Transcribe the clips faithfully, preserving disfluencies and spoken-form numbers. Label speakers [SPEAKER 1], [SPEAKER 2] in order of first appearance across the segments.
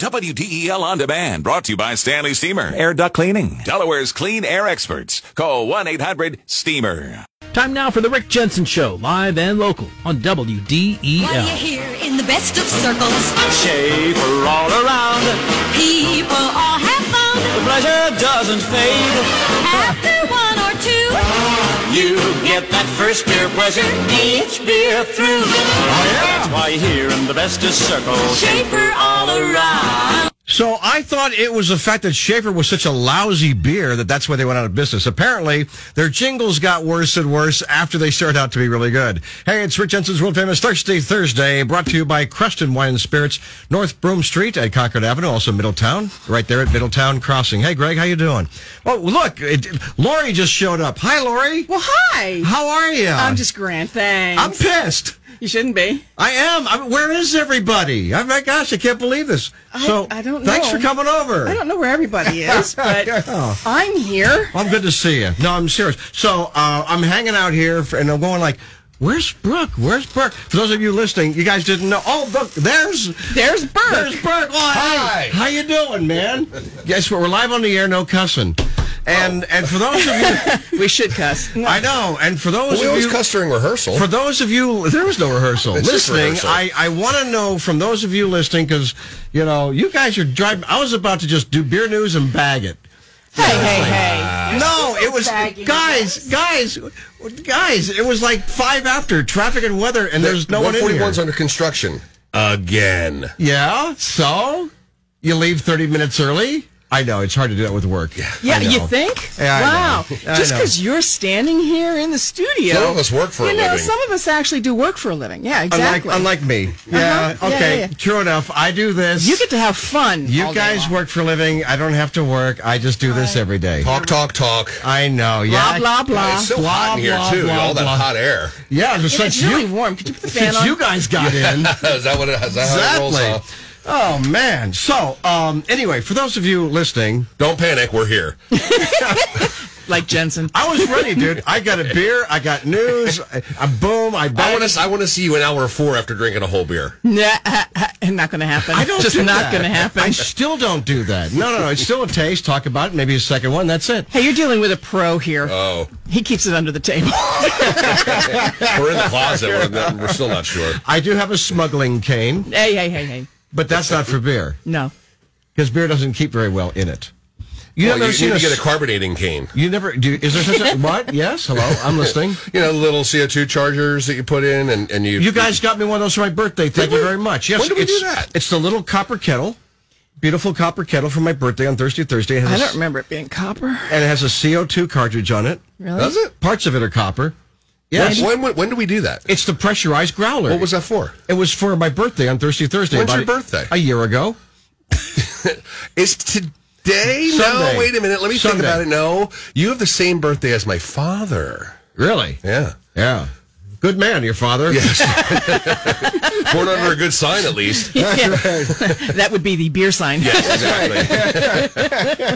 [SPEAKER 1] W D E L On Demand, brought to you by Stanley Steamer. Air duct cleaning. Delaware's clean air experts. Call one eight hundred steamer.
[SPEAKER 2] Time now for the Rick Jensen Show, live and local on W D E L.
[SPEAKER 3] While you're here in the best of circles,
[SPEAKER 4] Shaper all around.
[SPEAKER 3] people all have fun.
[SPEAKER 4] The pleasure doesn't fade.
[SPEAKER 3] After one or two,
[SPEAKER 4] You get that first beer pleasure each beer through. That's why you're here in the best of circles.
[SPEAKER 3] Shaper all around.
[SPEAKER 5] So I thought it was the fact that Schaefer was such a lousy beer that that's why they went out of business. Apparently, their jingles got worse and worse after they started out to be really good. Hey, it's Rick Jensen's World Famous Thirsty Thursday, brought to you by Creston Wine and Spirits, North Broome Street at Concord Avenue, also Middletown, right there at Middletown Crossing. Hey, Greg, how you doing? Oh, look, it, Lori just showed up. Hi, Lori.
[SPEAKER 6] Well, hi.
[SPEAKER 5] How are you?
[SPEAKER 6] I'm just grand, thanks.
[SPEAKER 5] I'm pissed.
[SPEAKER 6] You shouldn't be.
[SPEAKER 5] I am. I mean, where is everybody? Oh, my gosh, I can't believe this.
[SPEAKER 6] I,
[SPEAKER 5] so,
[SPEAKER 6] I don't know.
[SPEAKER 5] Thanks for coming over.
[SPEAKER 6] I don't know where everybody is, but
[SPEAKER 5] Oh.
[SPEAKER 6] I'm here.
[SPEAKER 5] I'm good to see you. No, I'm serious. So, uh, I'm hanging out here, for, and I'm going like, where's Brooke? Where's Brooke? For those of you listening, you guys didn't know. Oh, look, there's...
[SPEAKER 6] There's Bert.
[SPEAKER 5] There's Brooke. Oh,
[SPEAKER 7] Hi.
[SPEAKER 5] hey, how you doing, man? Guess what? We're live on the air, no cussing. And and for those of you...
[SPEAKER 6] We should cuss.
[SPEAKER 5] I know. And for those
[SPEAKER 7] We
[SPEAKER 5] of
[SPEAKER 7] always
[SPEAKER 5] you...
[SPEAKER 7] cuss during rehearsal.
[SPEAKER 5] For those of you, there was no rehearsal.
[SPEAKER 7] It's just
[SPEAKER 5] listening,
[SPEAKER 7] rehearsal.
[SPEAKER 5] I, I want to know from those of you listening, because, you know, you guys are driving. I was about to just do beer news and bag it.
[SPEAKER 6] Hey, hey, hey.
[SPEAKER 5] No, it was,
[SPEAKER 6] bagging
[SPEAKER 5] guys, guys, guys, it was like five after, traffic and weather, and there's no one in here.
[SPEAKER 7] one forty-one's under construction. Again.
[SPEAKER 5] Yeah, so? You leave thirty minutes early? I know, it's hard to do that with work. Yeah,
[SPEAKER 6] Yeah,
[SPEAKER 5] I know.
[SPEAKER 6] you think?
[SPEAKER 5] Yeah, I
[SPEAKER 6] wow.
[SPEAKER 5] know. I
[SPEAKER 6] Just
[SPEAKER 5] know.
[SPEAKER 6] because you're standing here in the studio.
[SPEAKER 7] Some of us work for
[SPEAKER 6] you
[SPEAKER 7] a
[SPEAKER 6] know,
[SPEAKER 7] living.
[SPEAKER 6] some of us actually do work for a living. Yeah,
[SPEAKER 5] Unlike,
[SPEAKER 6] exactly.
[SPEAKER 5] unlike me. Yeah,
[SPEAKER 6] Uh-huh. Yeah,
[SPEAKER 5] okay,
[SPEAKER 6] yeah, yeah.
[SPEAKER 5] true enough. I do this.
[SPEAKER 6] You get to have fun.
[SPEAKER 5] You
[SPEAKER 6] all day
[SPEAKER 5] guys
[SPEAKER 6] long.
[SPEAKER 5] work for a living. I don't have to work. I just do this every day.
[SPEAKER 7] Talk, talk, talk.
[SPEAKER 5] I know, yeah.
[SPEAKER 6] Blah, blah, blah.
[SPEAKER 7] It's so
[SPEAKER 5] Blah,
[SPEAKER 7] hot in here,
[SPEAKER 5] blah,
[SPEAKER 7] too.
[SPEAKER 5] blah,
[SPEAKER 7] All that
[SPEAKER 5] blah.
[SPEAKER 7] hot air.
[SPEAKER 5] Yeah,
[SPEAKER 6] It's
[SPEAKER 5] since
[SPEAKER 6] really
[SPEAKER 5] you,
[SPEAKER 6] warm. Could you put the fan
[SPEAKER 5] since
[SPEAKER 6] on?
[SPEAKER 5] you guys got in.
[SPEAKER 7] Is that what it is? Is that how it rolls
[SPEAKER 5] Exactly.
[SPEAKER 7] off?
[SPEAKER 5] Oh, man. So, um, anyway, for those of you listening,
[SPEAKER 7] Don't panic. We're here.
[SPEAKER 6] Like Jensen.
[SPEAKER 5] I was ready, dude. I got a beer. I got news. I, I boom. I
[SPEAKER 7] I
[SPEAKER 5] bagged.
[SPEAKER 7] want to. I want to see you in hour four after drinking a whole beer.
[SPEAKER 6] Nah, not going to happen.
[SPEAKER 5] I don't
[SPEAKER 6] Just
[SPEAKER 5] do
[SPEAKER 6] not
[SPEAKER 5] that.
[SPEAKER 6] going to happen.
[SPEAKER 5] I still don't do that. No, no, no. It's still a taste. Talk about it. Maybe a second one. That's it.
[SPEAKER 6] Hey, you're dealing with a pro here.
[SPEAKER 7] Oh,
[SPEAKER 6] He keeps it under the table.
[SPEAKER 7] we're in the closet. We're, not, we're still not sure.
[SPEAKER 5] I do have a smuggling cane,
[SPEAKER 6] hey, hey, hey, hey.
[SPEAKER 5] but that's not for beer
[SPEAKER 6] No.
[SPEAKER 5] because beer doesn't keep very well in it. You
[SPEAKER 7] Well,
[SPEAKER 5] have never
[SPEAKER 7] you
[SPEAKER 5] seen
[SPEAKER 7] need
[SPEAKER 5] a
[SPEAKER 7] to get
[SPEAKER 5] s-
[SPEAKER 7] a carbonating cane.
[SPEAKER 5] You never do. Is there such a what? Yes. Hello. I'm listening.
[SPEAKER 7] You know, the little C O two chargers that you put in, and, and you.
[SPEAKER 5] You guys got me one of those for my birthday. Thank
[SPEAKER 7] Did
[SPEAKER 5] you
[SPEAKER 7] we?
[SPEAKER 5] very much. Yes.
[SPEAKER 7] When did we
[SPEAKER 5] it's,
[SPEAKER 7] do that?
[SPEAKER 5] It's the little copper kettle, beautiful copper kettle for my birthday on Thursday. Thursday. It has
[SPEAKER 6] I
[SPEAKER 5] a
[SPEAKER 6] don't
[SPEAKER 5] s-
[SPEAKER 6] remember it being copper.
[SPEAKER 5] And it has a C O two cartridge on it.
[SPEAKER 6] Really?
[SPEAKER 7] Does it?
[SPEAKER 5] Parts of it are copper. Yes.
[SPEAKER 7] When, when, when did we do that?
[SPEAKER 5] It's the pressurized growler.
[SPEAKER 7] What was that for?
[SPEAKER 5] It was for my birthday on Thursday. Thursday.
[SPEAKER 7] When's
[SPEAKER 5] about
[SPEAKER 7] your
[SPEAKER 5] a-
[SPEAKER 7] birthday?
[SPEAKER 5] A year ago.
[SPEAKER 7] It's today?
[SPEAKER 5] Sunday.
[SPEAKER 7] No, wait a minute. Let me
[SPEAKER 5] Sunday.
[SPEAKER 7] think about it. No, you have the same birthday as my father.
[SPEAKER 5] Really?
[SPEAKER 7] Yeah.
[SPEAKER 5] Yeah. Good man, your father.
[SPEAKER 7] Yes. Born under a good sign, at least.
[SPEAKER 6] Yeah. That would be the beer sign.
[SPEAKER 7] Yes, exactly.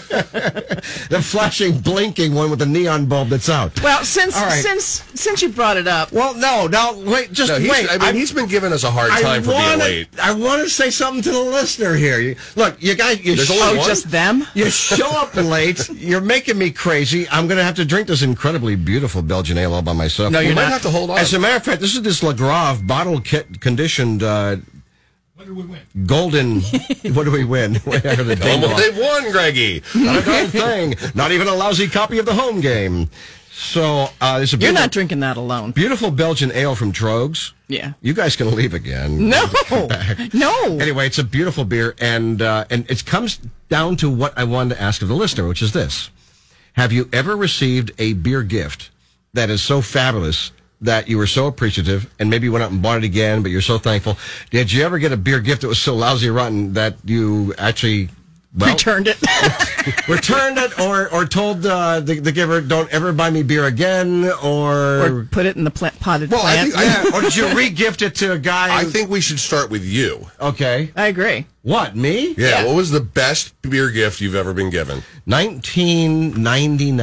[SPEAKER 5] The flashing, blinking one with the neon bulb that's out.
[SPEAKER 6] Well, since
[SPEAKER 5] All right.
[SPEAKER 6] since since you brought it up,
[SPEAKER 5] Well, no, no, wait, just
[SPEAKER 7] No, he's,
[SPEAKER 5] wait.
[SPEAKER 7] I mean,
[SPEAKER 5] I'm-
[SPEAKER 7] he's been giving us a hard
[SPEAKER 5] I
[SPEAKER 7] time for
[SPEAKER 5] wanna,
[SPEAKER 7] being late.
[SPEAKER 5] I want to say something to the listener here. You, look, you guys, you,
[SPEAKER 7] There's
[SPEAKER 5] sh-
[SPEAKER 7] only
[SPEAKER 6] oh,
[SPEAKER 7] one?
[SPEAKER 6] just them.
[SPEAKER 5] you show up late. You're making me crazy. I'm going to have to drink this incredibly beautiful Belgian ale all by myself.
[SPEAKER 6] No,
[SPEAKER 7] You
[SPEAKER 6] you're
[SPEAKER 7] might
[SPEAKER 6] not.
[SPEAKER 7] have to hold on.
[SPEAKER 5] As a matter of fact, this is this Lagrave bottle kit conditioned. Uh, what did we win? Golden. What do we win? I heard the ding
[SPEAKER 7] Almost,
[SPEAKER 5] dong.
[SPEAKER 7] they've won, Greggy.
[SPEAKER 5] Not a darn thing. Not even a lousy copy of the home game. So uh, there's a
[SPEAKER 6] You're
[SPEAKER 5] beautiful,
[SPEAKER 6] not drinking that alone.
[SPEAKER 5] beautiful Belgian ale from Trogs.
[SPEAKER 6] Yeah.
[SPEAKER 5] You guys can leave again.
[SPEAKER 6] No.
[SPEAKER 5] Come back.
[SPEAKER 6] No.
[SPEAKER 5] Anyway, it's a beautiful beer, and uh, and it comes down to what I wanted to ask of the listener, which is this: have you ever received a beer gift that is so fabulous that you were so appreciative, and maybe you went out and bought it again, but you're so thankful? Did you ever get a beer gift that was so lousy rotten that you actually well,
[SPEAKER 6] Returned it.
[SPEAKER 5] returned it, or or told uh, the, the giver, "Don't ever buy me beer again," or,
[SPEAKER 6] or put it in the plant, potted
[SPEAKER 7] Well, I
[SPEAKER 6] plant.
[SPEAKER 7] think- I-
[SPEAKER 5] yeah, or did you re-gift it to a guy?
[SPEAKER 7] I think we should start with you.
[SPEAKER 5] Okay,
[SPEAKER 6] I agree.
[SPEAKER 5] what me?
[SPEAKER 7] Yeah,
[SPEAKER 6] Yeah.
[SPEAKER 7] what was the best beer gift you've ever been given?
[SPEAKER 5] nineteen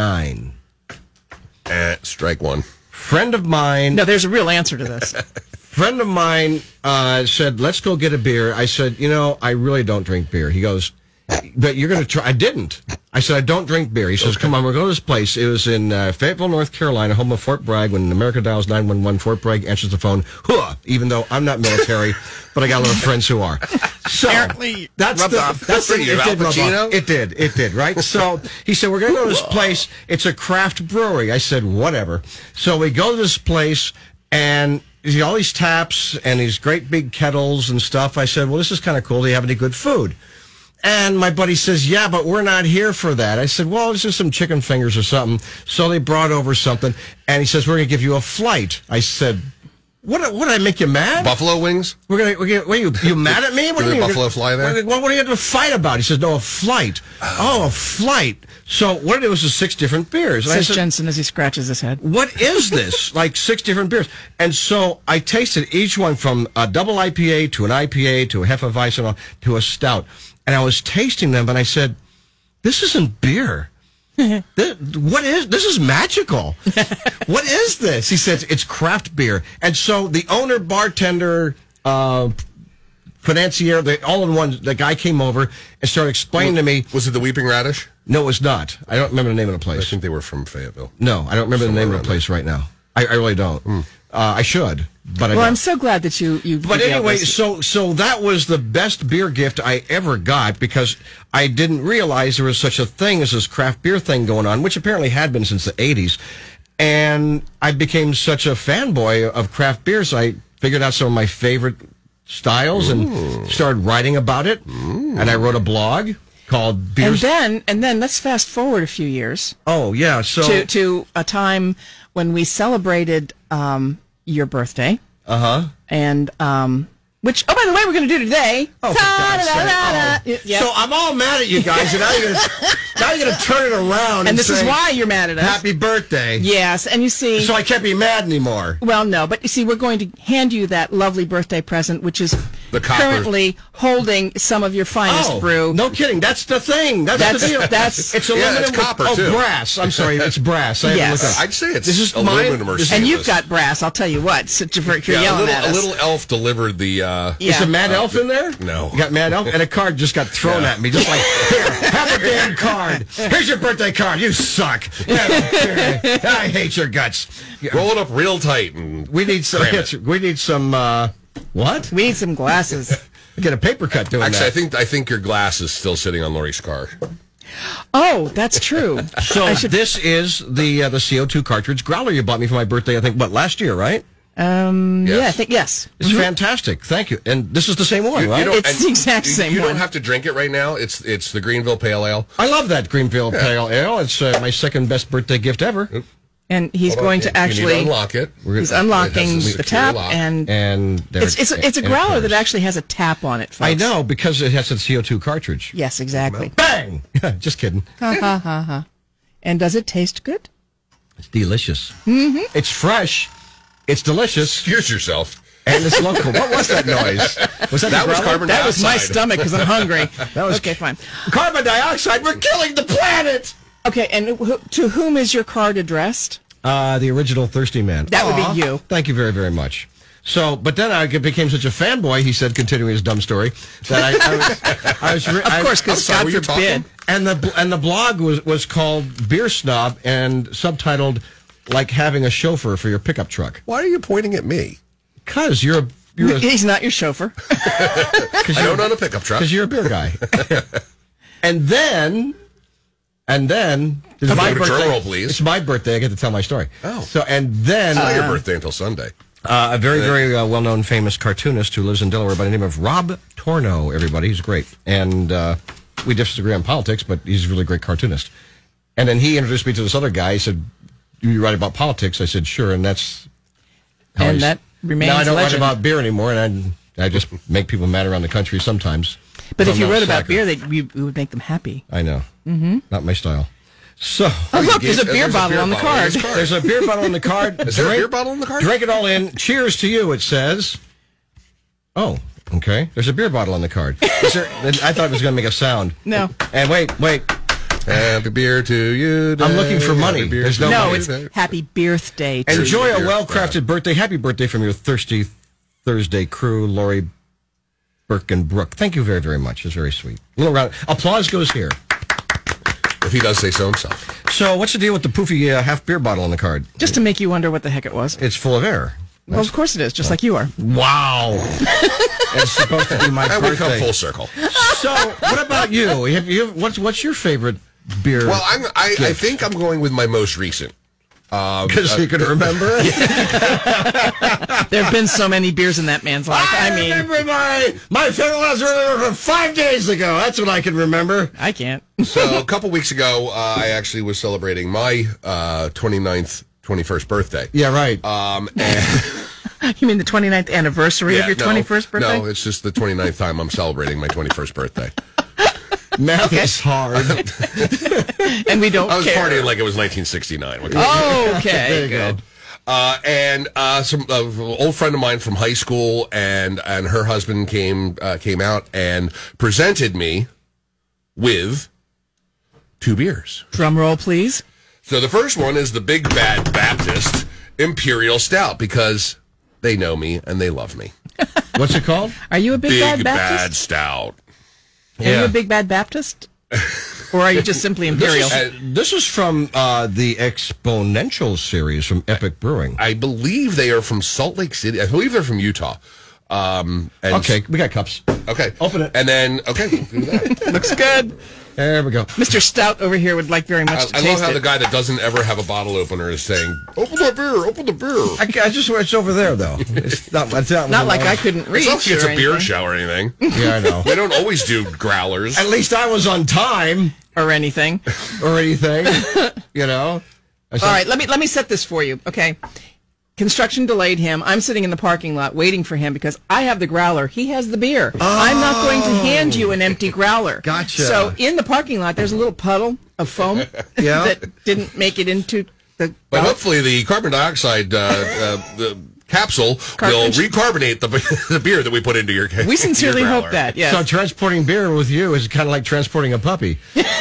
[SPEAKER 5] ninety-nine.
[SPEAKER 7] Eh, strike one.
[SPEAKER 5] Friend of mine.
[SPEAKER 6] No, there's a real answer to this.
[SPEAKER 5] friend of mine uh, said, let's go get a beer. I said, you know, I really don't drink beer. He goes, but you're going to try. I didn't. I said, I don't drink beer. He says, okay. Come on, we'll go to this place. It was in uh, Fayetteville, North Carolina, home of Fort Bragg. When America dials nine one one, Fort Bragg answers the phone. Huh, even though I'm not military, but I got a lot of friends who are. So
[SPEAKER 6] Apparently,
[SPEAKER 5] that's
[SPEAKER 6] rubbed
[SPEAKER 5] the,
[SPEAKER 6] off.
[SPEAKER 5] that's the,
[SPEAKER 7] You,
[SPEAKER 5] it,
[SPEAKER 7] Al
[SPEAKER 5] did rub
[SPEAKER 7] Pacino?
[SPEAKER 5] off. it did. It did, right? So he said, we're going to go to this place. It's a craft brewery. I said, whatever. So we go to this place, and you see all these taps and these great big kettles and stuff. I said, well, this is kind of cool. Do you have any good food? And my buddy says, yeah, but we're not here for that. I said, well, this is some chicken fingers or something. So they brought over something, and he says, we're going to give you a flight. I said, what, what did I make you mad?
[SPEAKER 7] Buffalo wings?
[SPEAKER 5] We're going to, we're gonna, what, you, you mad at me? What
[SPEAKER 7] Did
[SPEAKER 5] do you
[SPEAKER 7] the
[SPEAKER 5] mean?
[SPEAKER 7] buffalo fly there?
[SPEAKER 5] What, what are you going to fight about? He says, no, a flight. Oh, a flight. So what it was is six different beers. And I
[SPEAKER 6] Says
[SPEAKER 5] said,
[SPEAKER 6] Jensen as he scratches his head.
[SPEAKER 5] what is this? Like six different beers. And so I tasted each one from a double I P A to an I P A to a Hefeweizen to a stout. And I was tasting them, and I said, this isn't beer. this, what is, this is magical. What is this? He says, it's craft beer. And so the owner, bartender, uh, financier, the all in one, the guy came over and started explaining to me.
[SPEAKER 7] Was it the Weeping Radish?
[SPEAKER 5] No, it was not. I don't remember the name of the
[SPEAKER 7] I
[SPEAKER 5] place.
[SPEAKER 7] think they were from Fayetteville.
[SPEAKER 5] No, I don't remember
[SPEAKER 7] Somewhere
[SPEAKER 5] the name of
[SPEAKER 7] around
[SPEAKER 5] the place right now. I, I really don't.
[SPEAKER 7] Mm.
[SPEAKER 5] Uh, I should, but I
[SPEAKER 6] Well,
[SPEAKER 5] don't.
[SPEAKER 6] I'm so glad that you you.
[SPEAKER 5] But
[SPEAKER 6] you gave
[SPEAKER 5] anyway,
[SPEAKER 6] us-
[SPEAKER 5] so so that was the best beer gift I ever got because I didn't realize there was such a thing as this craft beer thing going on, which apparently had been since the eighties. And I became such a fanboy of craft beer, so I figured out some of my favorite styles and started writing about it. And I wrote a blog called Beers.
[SPEAKER 6] and then and then let's fast forward a few years
[SPEAKER 5] oh yeah, so
[SPEAKER 6] to to a time when we celebrated um, your birthday.
[SPEAKER 5] uh huh.
[SPEAKER 6] And um, which, oh, by the way, we're going to do today.
[SPEAKER 5] Oh, for God's sake.
[SPEAKER 6] Ta-da-da-da-da. Yeah.
[SPEAKER 5] So I'm all mad at you guys, and now you're gonna, now you're gonna turn it around and,
[SPEAKER 6] and this is
[SPEAKER 5] say,
[SPEAKER 6] why you're mad at us.
[SPEAKER 5] Happy birthday.
[SPEAKER 6] Yes, and you see.
[SPEAKER 5] So I can't be mad anymore.
[SPEAKER 6] Well, no, but you see, we're going to hand you that lovely birthday present, which is
[SPEAKER 7] The copper.
[SPEAKER 6] currently holding some of your finest
[SPEAKER 5] Oh,
[SPEAKER 6] brew.
[SPEAKER 5] no kidding. That's the thing. That's,
[SPEAKER 6] That's-
[SPEAKER 5] the deal.
[SPEAKER 6] that's-
[SPEAKER 5] it's
[SPEAKER 7] Yeah,
[SPEAKER 5] aluminum.
[SPEAKER 7] it's
[SPEAKER 5] with-
[SPEAKER 7] copper,
[SPEAKER 5] oh,
[SPEAKER 7] too.
[SPEAKER 5] brass. I'm sorry, it's brass. I had to
[SPEAKER 6] Yes.
[SPEAKER 5] look up.
[SPEAKER 7] I'd say it's
[SPEAKER 5] This is
[SPEAKER 7] aluminum
[SPEAKER 5] mine.
[SPEAKER 7] or
[SPEAKER 5] This-
[SPEAKER 6] And
[SPEAKER 7] stainless.
[SPEAKER 6] you've got brass, I'll tell you what. So, if you're
[SPEAKER 7] yeah, a
[SPEAKER 6] yelling
[SPEAKER 7] little,
[SPEAKER 6] at
[SPEAKER 7] a
[SPEAKER 6] us.
[SPEAKER 7] little elf delivered the. Uh,
[SPEAKER 6] Yeah.
[SPEAKER 5] Is the Mad Elf in there?
[SPEAKER 7] No.
[SPEAKER 5] You got Mad Elf? And a card just got thrown
[SPEAKER 7] Yeah.
[SPEAKER 5] at me. Just like, here, have a damn card. Here's your birthday card. You suck. Yeah, I hate your guts.
[SPEAKER 7] Roll it up real tight and
[SPEAKER 5] We need some.
[SPEAKER 7] Cram it.
[SPEAKER 5] We need some. Uh, what?
[SPEAKER 6] We need some glasses.
[SPEAKER 5] Get a paper cut doing
[SPEAKER 7] Actually, I
[SPEAKER 5] that.
[SPEAKER 7] think I think your glass is still sitting on Lori's car.
[SPEAKER 6] Oh, that's true.
[SPEAKER 5] So
[SPEAKER 6] I should-
[SPEAKER 5] this is the uh, the C O two cartridge growler you bought me for my birthday. I think what last year, right?
[SPEAKER 6] Um,
[SPEAKER 7] Yes.
[SPEAKER 6] Yeah, I think, yes.
[SPEAKER 5] It's fantastic. Thank you. And this is the same one,
[SPEAKER 7] You- you
[SPEAKER 5] right?
[SPEAKER 7] don't-
[SPEAKER 6] It's
[SPEAKER 7] and
[SPEAKER 6] the exact
[SPEAKER 7] you-
[SPEAKER 6] same
[SPEAKER 7] You
[SPEAKER 6] one.
[SPEAKER 7] don't have to drink it right now. It's it's the Greenville Pale Ale.
[SPEAKER 5] I love that Greenville Pale Ale. It's uh, my second best birthday gift ever.
[SPEAKER 6] And he's
[SPEAKER 7] Hold on,
[SPEAKER 6] going
[SPEAKER 7] you-
[SPEAKER 6] to
[SPEAKER 7] you need
[SPEAKER 6] actually,
[SPEAKER 7] unlock it.
[SPEAKER 6] he's
[SPEAKER 7] It has
[SPEAKER 6] unlocking
[SPEAKER 7] a
[SPEAKER 6] the
[SPEAKER 7] secure
[SPEAKER 6] tap,
[SPEAKER 7] lock.
[SPEAKER 6] and
[SPEAKER 5] And there
[SPEAKER 6] it's, it's, a, it's a
[SPEAKER 5] and it
[SPEAKER 6] growler that
[SPEAKER 5] covers.
[SPEAKER 6] actually has a tap on it, folks.
[SPEAKER 5] I know because it has a C O two cartridge.
[SPEAKER 6] Yes, exactly.
[SPEAKER 5] Bang! Just kidding.
[SPEAKER 6] And does it taste good?
[SPEAKER 5] It's delicious. Mm-hmm. It's fresh. It's delicious.
[SPEAKER 7] Excuse yourself.
[SPEAKER 5] And it's local. What was that noise? Was that,
[SPEAKER 7] That
[SPEAKER 5] the
[SPEAKER 7] was
[SPEAKER 5] growler?
[SPEAKER 7] carbon
[SPEAKER 6] That was my
[SPEAKER 7] dioxide.
[SPEAKER 6] stomach because I'm hungry.
[SPEAKER 5] That was
[SPEAKER 6] okay, fine.
[SPEAKER 5] Carbon dioxide. We're killing the planet.
[SPEAKER 6] Okay, and who, to whom is your card addressed?
[SPEAKER 5] Uh, the original Thirsty Man.
[SPEAKER 6] That would be
[SPEAKER 5] Aw.
[SPEAKER 6] you.
[SPEAKER 5] Thank you very, very much. So, but then I became such a fanboy, he said, continuing his dumb story, that I, I was... I was re-
[SPEAKER 6] Of course,
[SPEAKER 7] I'm
[SPEAKER 6] because
[SPEAKER 7] sorry,
[SPEAKER 6] God
[SPEAKER 7] were you
[SPEAKER 6] forbid.
[SPEAKER 7] talking?
[SPEAKER 5] And the and the blog was, was called Beer Snob and subtitled, like having a chauffeur for your pickup truck.
[SPEAKER 7] Why are you pointing at me?
[SPEAKER 5] Because you're a... You're a
[SPEAKER 6] He's not your chauffeur.
[SPEAKER 7] I don't own a pickup truck.
[SPEAKER 5] Because you're a beer guy. And then... And then... It's
[SPEAKER 7] Okay,
[SPEAKER 5] my
[SPEAKER 7] drum
[SPEAKER 5] birthday.
[SPEAKER 7] roll, please.
[SPEAKER 5] It's my birthday. I get to tell my story.
[SPEAKER 7] Oh.
[SPEAKER 5] So, and then...
[SPEAKER 7] It's not your birthday until Sunday.
[SPEAKER 5] Uh, a very, very uh, well-known famous cartoonist who lives in Delaware by the name of Rob Torno, everybody. He's great. And uh, we disagree on politics, but he's a really great cartoonist. And then he introduced me to this other guy. He said, "Do you write about politics?" I said, "Sure." And that's how
[SPEAKER 6] And
[SPEAKER 5] he's-
[SPEAKER 6] that remains
[SPEAKER 5] Now I don't
[SPEAKER 6] legend.
[SPEAKER 5] write about beer anymore, and I, I just make people mad around the country sometimes.
[SPEAKER 6] But if
[SPEAKER 5] I'm
[SPEAKER 6] you
[SPEAKER 5] not
[SPEAKER 6] wrote about
[SPEAKER 5] slacker.
[SPEAKER 6] beer, they, you, it would make them happy.
[SPEAKER 5] I know. Mm-hmm. Not my style. So...
[SPEAKER 6] Oh, look,
[SPEAKER 7] gave-
[SPEAKER 6] there's a beer
[SPEAKER 7] there's a
[SPEAKER 6] bottle
[SPEAKER 7] beer
[SPEAKER 6] on the
[SPEAKER 7] bottle on
[SPEAKER 6] card.
[SPEAKER 7] his card.
[SPEAKER 5] There's a beer bottle on the card.
[SPEAKER 7] Is there a beer bottle on the card?
[SPEAKER 5] Drink it all in. Cheers to you, it says. Oh, okay. There's a beer bottle on the card. Is there, I thought it was going to make a sound.
[SPEAKER 6] No.
[SPEAKER 5] And wait, wait.
[SPEAKER 7] Happy beer to you.
[SPEAKER 5] I'm looking for money.
[SPEAKER 7] Happy beer
[SPEAKER 5] There's
[SPEAKER 7] to
[SPEAKER 5] no
[SPEAKER 6] No,
[SPEAKER 5] money.
[SPEAKER 6] it's happy birthday. to
[SPEAKER 5] Enjoy
[SPEAKER 6] you.
[SPEAKER 5] a well-crafted birthday. Happy birthday from your thirsty Thursday crew, Lori, Burke, and Brooke. Thank you very, very much. It's very sweet. A little round applause goes here.
[SPEAKER 7] If he does say so himself.
[SPEAKER 5] So, what's the deal with the poofy uh, half beer bottle on the card?
[SPEAKER 6] Just to make you wonder what the heck it was.
[SPEAKER 5] It's full of air.
[SPEAKER 6] Well, of course it is, just like you are.
[SPEAKER 5] Wow. It's supposed to be my
[SPEAKER 7] And
[SPEAKER 5] birthday.
[SPEAKER 7] we come full circle.
[SPEAKER 5] So, what about you? Have you what's what's your favorite beer?
[SPEAKER 7] Well, I'm, I, I think I'm going with my most recent.
[SPEAKER 5] Because um, uh, you can remember it.
[SPEAKER 6] There have been so many beers in that man's life. I,
[SPEAKER 5] I
[SPEAKER 6] mean,
[SPEAKER 5] remember my my favorite was from five days ago. That's what I can remember.
[SPEAKER 6] I can't.
[SPEAKER 7] So a couple weeks ago, uh, I actually was celebrating my uh, twenty-ninth, twenty-first birthday.
[SPEAKER 5] Yeah, right.
[SPEAKER 7] Um, and
[SPEAKER 6] You mean the twenty-ninth anniversary
[SPEAKER 7] yeah,
[SPEAKER 6] of your
[SPEAKER 7] no,
[SPEAKER 6] twenty-first birthday?
[SPEAKER 7] No, it's just the twenty-ninth time I'm celebrating my twenty-first birthday.
[SPEAKER 5] Math is hard.
[SPEAKER 6] And we don't
[SPEAKER 7] I was
[SPEAKER 6] care.
[SPEAKER 7] partying like it was nineteen sixty-nine. What
[SPEAKER 6] Oh, okay,
[SPEAKER 5] There you
[SPEAKER 6] good.
[SPEAKER 5] go.
[SPEAKER 7] Uh, and uh, some uh, old friend of mine from high school and and her husband came uh, came out and presented me with two beers.
[SPEAKER 6] Drum roll, please.
[SPEAKER 7] So the first one is the Big Bad Baptist Imperial Stout because they know me and they love me.
[SPEAKER 5] What's it called?
[SPEAKER 6] Are you a big,
[SPEAKER 7] Big
[SPEAKER 6] bad
[SPEAKER 7] Bad
[SPEAKER 6] Baptist?
[SPEAKER 7] Stout.
[SPEAKER 6] Are you a big bad Baptist? Or are you just simply imperial?
[SPEAKER 5] This is, this is from uh, the Exponential series from Epic Brewing.
[SPEAKER 7] I believe they are from Salt Lake City. I believe they're from Utah. Um, and
[SPEAKER 5] Okay, we got cups.
[SPEAKER 7] Okay.
[SPEAKER 5] Open it.
[SPEAKER 7] And then, okay, we'll do that.
[SPEAKER 6] Looks good.
[SPEAKER 5] There we go.
[SPEAKER 6] Mister Stout over here would like very much
[SPEAKER 7] I,
[SPEAKER 6] to
[SPEAKER 7] I
[SPEAKER 6] taste
[SPEAKER 7] love how
[SPEAKER 6] it.
[SPEAKER 7] the guy that doesn't ever have a bottle opener is saying, open the beer, open the beer.
[SPEAKER 5] I, I just it's over there though. It's not, it's not,
[SPEAKER 6] Not like I couldn't reach.
[SPEAKER 7] It's not like it's
[SPEAKER 6] or
[SPEAKER 7] a beer
[SPEAKER 6] anything.
[SPEAKER 7] show or anything.
[SPEAKER 5] Yeah, I know.
[SPEAKER 7] They don't always do growlers.
[SPEAKER 5] At least I was on time
[SPEAKER 6] Or anything.
[SPEAKER 5] or anything. You know. I said,
[SPEAKER 6] All right, let me let me set this for you. Okay. Construction delayed him. I'm sitting in the parking lot waiting for him because I have the growler. He has the beer. I'm not going to hand you an empty growler.
[SPEAKER 5] Gotcha.
[SPEAKER 6] So in the parking lot, there's a little puddle of foam
[SPEAKER 5] Yeah.
[SPEAKER 6] that didn't make it into the.
[SPEAKER 7] But hopefully the carbon dioxide uh, uh, the capsule
[SPEAKER 6] Cartridge.
[SPEAKER 7] will recarbonate the, the beer that we put into your
[SPEAKER 6] We sincerely
[SPEAKER 7] your
[SPEAKER 6] hope
[SPEAKER 7] growler.
[SPEAKER 6] that. Yes.
[SPEAKER 5] So transporting beer with you is kind of like transporting a puppy.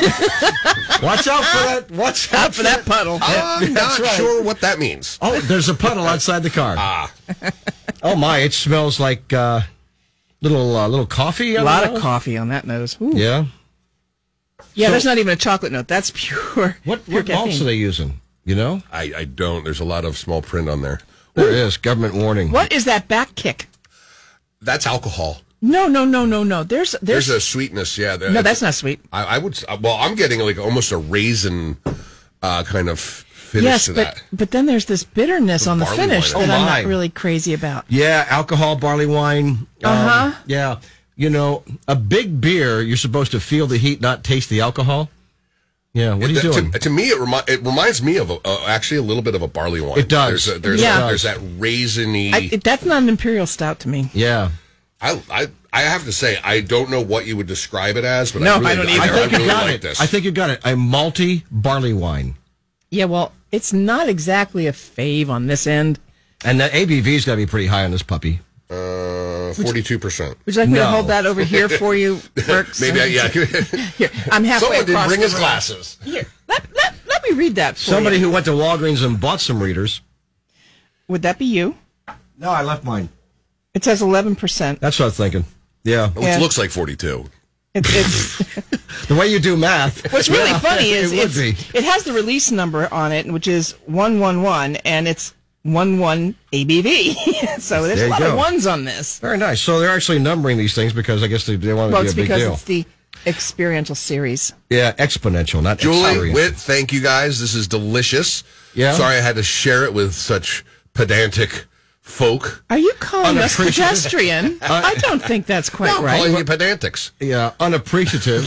[SPEAKER 5] Watch out for that. Watch out
[SPEAKER 6] out for that puddle.
[SPEAKER 7] I'm
[SPEAKER 5] That's
[SPEAKER 7] not
[SPEAKER 5] right.
[SPEAKER 7] sure what that means.
[SPEAKER 5] Oh, there's a puddle outside the car.
[SPEAKER 7] Ah.
[SPEAKER 5] Oh my! It smells like uh, little uh, little coffee.
[SPEAKER 6] A
[SPEAKER 5] on
[SPEAKER 6] lot
[SPEAKER 5] the
[SPEAKER 6] of
[SPEAKER 5] nose.
[SPEAKER 6] coffee on that nose. Ooh.
[SPEAKER 5] Yeah.
[SPEAKER 6] Yeah,
[SPEAKER 5] So-
[SPEAKER 6] there's not even a chocolate note. That's pure.
[SPEAKER 5] What
[SPEAKER 6] pure
[SPEAKER 5] what malts
[SPEAKER 6] caffeine.
[SPEAKER 5] are they using? You know,
[SPEAKER 7] I, I don't. There's a lot of small print on there.
[SPEAKER 5] there is government warning.
[SPEAKER 6] What is that back kick?
[SPEAKER 7] That's alcohol.
[SPEAKER 6] No, no, no, no, no. There's there's,
[SPEAKER 7] There's a sweetness. Yeah. there-
[SPEAKER 6] no. That's not sweet.
[SPEAKER 7] I, I would. s- Well, I'm getting like almost a raisin uh, kind of finish
[SPEAKER 6] Yes,
[SPEAKER 7] to
[SPEAKER 6] but
[SPEAKER 7] that.
[SPEAKER 6] but then there's this bitterness on the
[SPEAKER 7] barley
[SPEAKER 6] finish
[SPEAKER 7] wine.
[SPEAKER 6] that
[SPEAKER 5] Oh,
[SPEAKER 6] I'm
[SPEAKER 5] my.
[SPEAKER 6] not really crazy about.
[SPEAKER 5] Yeah, alcohol, barley wine.
[SPEAKER 6] Uh-huh.
[SPEAKER 5] Um, yeah, you know, a big beer. You're supposed to feel the heat, not taste the alcohol. Yeah, what are you
[SPEAKER 7] That-
[SPEAKER 5] doing?
[SPEAKER 7] To, to me, it, remi- it reminds me of a, uh, actually a little bit of a barley wine.
[SPEAKER 5] It does.
[SPEAKER 7] There's, a, there's,
[SPEAKER 6] Yeah.
[SPEAKER 7] a, there's that raisiny.
[SPEAKER 6] I, it, that's not an imperial stout to me.
[SPEAKER 5] Yeah.
[SPEAKER 7] I, I I have to say I don't know what you would describe it as, but
[SPEAKER 6] No,
[SPEAKER 7] I, really,
[SPEAKER 6] I don't
[SPEAKER 7] I,
[SPEAKER 6] either.
[SPEAKER 5] I think
[SPEAKER 7] really
[SPEAKER 5] you got
[SPEAKER 7] like
[SPEAKER 5] it.
[SPEAKER 7] this.
[SPEAKER 5] I think you got it. A malty barley wine,
[SPEAKER 6] Yeah, well, it's not exactly a fave on this end.
[SPEAKER 5] and the A B V's got to be pretty high on this puppy.
[SPEAKER 7] uh, forty-two percent.
[SPEAKER 6] Would you like me to
[SPEAKER 5] No.
[SPEAKER 6] hold that over here for you, Burks?
[SPEAKER 7] Maybe I, yeah.
[SPEAKER 6] Here, I'm halfway
[SPEAKER 7] Someone didn't
[SPEAKER 6] across
[SPEAKER 7] bring
[SPEAKER 6] the
[SPEAKER 7] his
[SPEAKER 6] room.
[SPEAKER 7] glasses.
[SPEAKER 6] Here, let, let, let me read that for
[SPEAKER 5] Somebody
[SPEAKER 6] you.
[SPEAKER 5] who went to Walgreens and bought some readers.
[SPEAKER 6] Would that be you?
[SPEAKER 5] No, I left mine.
[SPEAKER 6] It says eleven percent.
[SPEAKER 5] That's what I was thinking. Yeah.
[SPEAKER 7] Which
[SPEAKER 6] Yeah.
[SPEAKER 7] looks like forty-two.
[SPEAKER 6] It, it's,
[SPEAKER 5] The way you do math.
[SPEAKER 6] what's really
[SPEAKER 5] Yeah,
[SPEAKER 6] funny is
[SPEAKER 5] it would
[SPEAKER 6] it's,
[SPEAKER 5] be.
[SPEAKER 6] it has the release number on it, which is one one one, and it's one one A B V. So there's
[SPEAKER 5] There
[SPEAKER 6] a
[SPEAKER 5] you
[SPEAKER 6] lot
[SPEAKER 5] go.
[SPEAKER 6] of ones on this.
[SPEAKER 5] Very nice. So they're actually numbering these things because I guess they, they want it
[SPEAKER 6] Well,
[SPEAKER 5] to
[SPEAKER 6] it's
[SPEAKER 5] be a big
[SPEAKER 6] because
[SPEAKER 5] deal.
[SPEAKER 6] it's the experiential series.
[SPEAKER 5] Yeah, exponential, not
[SPEAKER 7] Julie,
[SPEAKER 5] experiential.
[SPEAKER 7] Whit, thank you guys. This is delicious.
[SPEAKER 5] Yeah?
[SPEAKER 7] Sorry I had to share it with such pedantic folk.
[SPEAKER 6] Are you calling us
[SPEAKER 5] Unappreciative.
[SPEAKER 6] pedestrian? I don't think that's quite
[SPEAKER 7] I'm
[SPEAKER 6] right.
[SPEAKER 7] calling you pedantics.
[SPEAKER 5] Yeah, unappreciative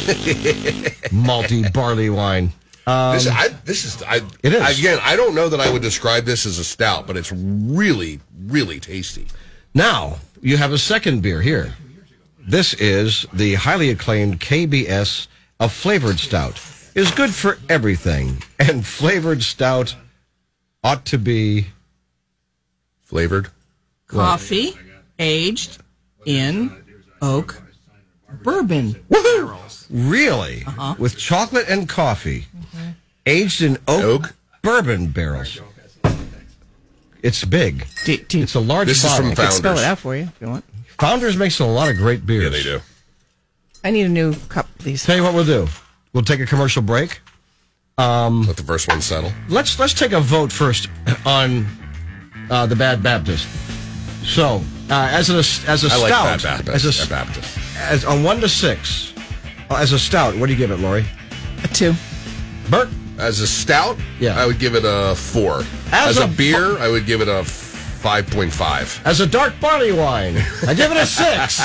[SPEAKER 5] malty barley wine.
[SPEAKER 7] this, I, this is, I,
[SPEAKER 5] Um, It is.
[SPEAKER 7] Again, I don't know that I would describe this as a stout, but it's really, really tasty.
[SPEAKER 5] Now, you have a second beer here. This is the highly acclaimed K B S, a flavored stout. Is good for everything, and flavored stout ought to be
[SPEAKER 7] Flavored.
[SPEAKER 6] Coffee aged in oak bourbon barrels.
[SPEAKER 5] really with chocolate and coffee, aged in oak,
[SPEAKER 7] Oak?
[SPEAKER 5] bourbon barrels. It's big.
[SPEAKER 6] Do, do,
[SPEAKER 5] It's a large
[SPEAKER 7] This is
[SPEAKER 5] bottle.
[SPEAKER 7] from
[SPEAKER 6] I can spell
[SPEAKER 7] Founders.
[SPEAKER 6] it out for you if you want.
[SPEAKER 5] Founders makes a lot of great beers.
[SPEAKER 7] Yeah, they do.
[SPEAKER 6] I need a new cup, please.
[SPEAKER 5] Tell you what we'll do. We'll take a commercial break.
[SPEAKER 7] Let the first one settle.
[SPEAKER 5] Let's let's take a vote first on uh, the Bad Baptist. So, uh, as a as a
[SPEAKER 7] I like
[SPEAKER 5] stout,
[SPEAKER 7] Bad Baptist.
[SPEAKER 5] as a
[SPEAKER 7] Bad Baptist.
[SPEAKER 5] as on one to six, uh, as a stout, what do you give it, Lori?
[SPEAKER 6] A two.
[SPEAKER 5] Bert,
[SPEAKER 7] As a stout,
[SPEAKER 5] Yeah.
[SPEAKER 7] I would give it a four.
[SPEAKER 5] As
[SPEAKER 7] As,
[SPEAKER 5] a
[SPEAKER 7] a, beer, I would give it a five point five.
[SPEAKER 5] as a dark barley wine, I give it a six.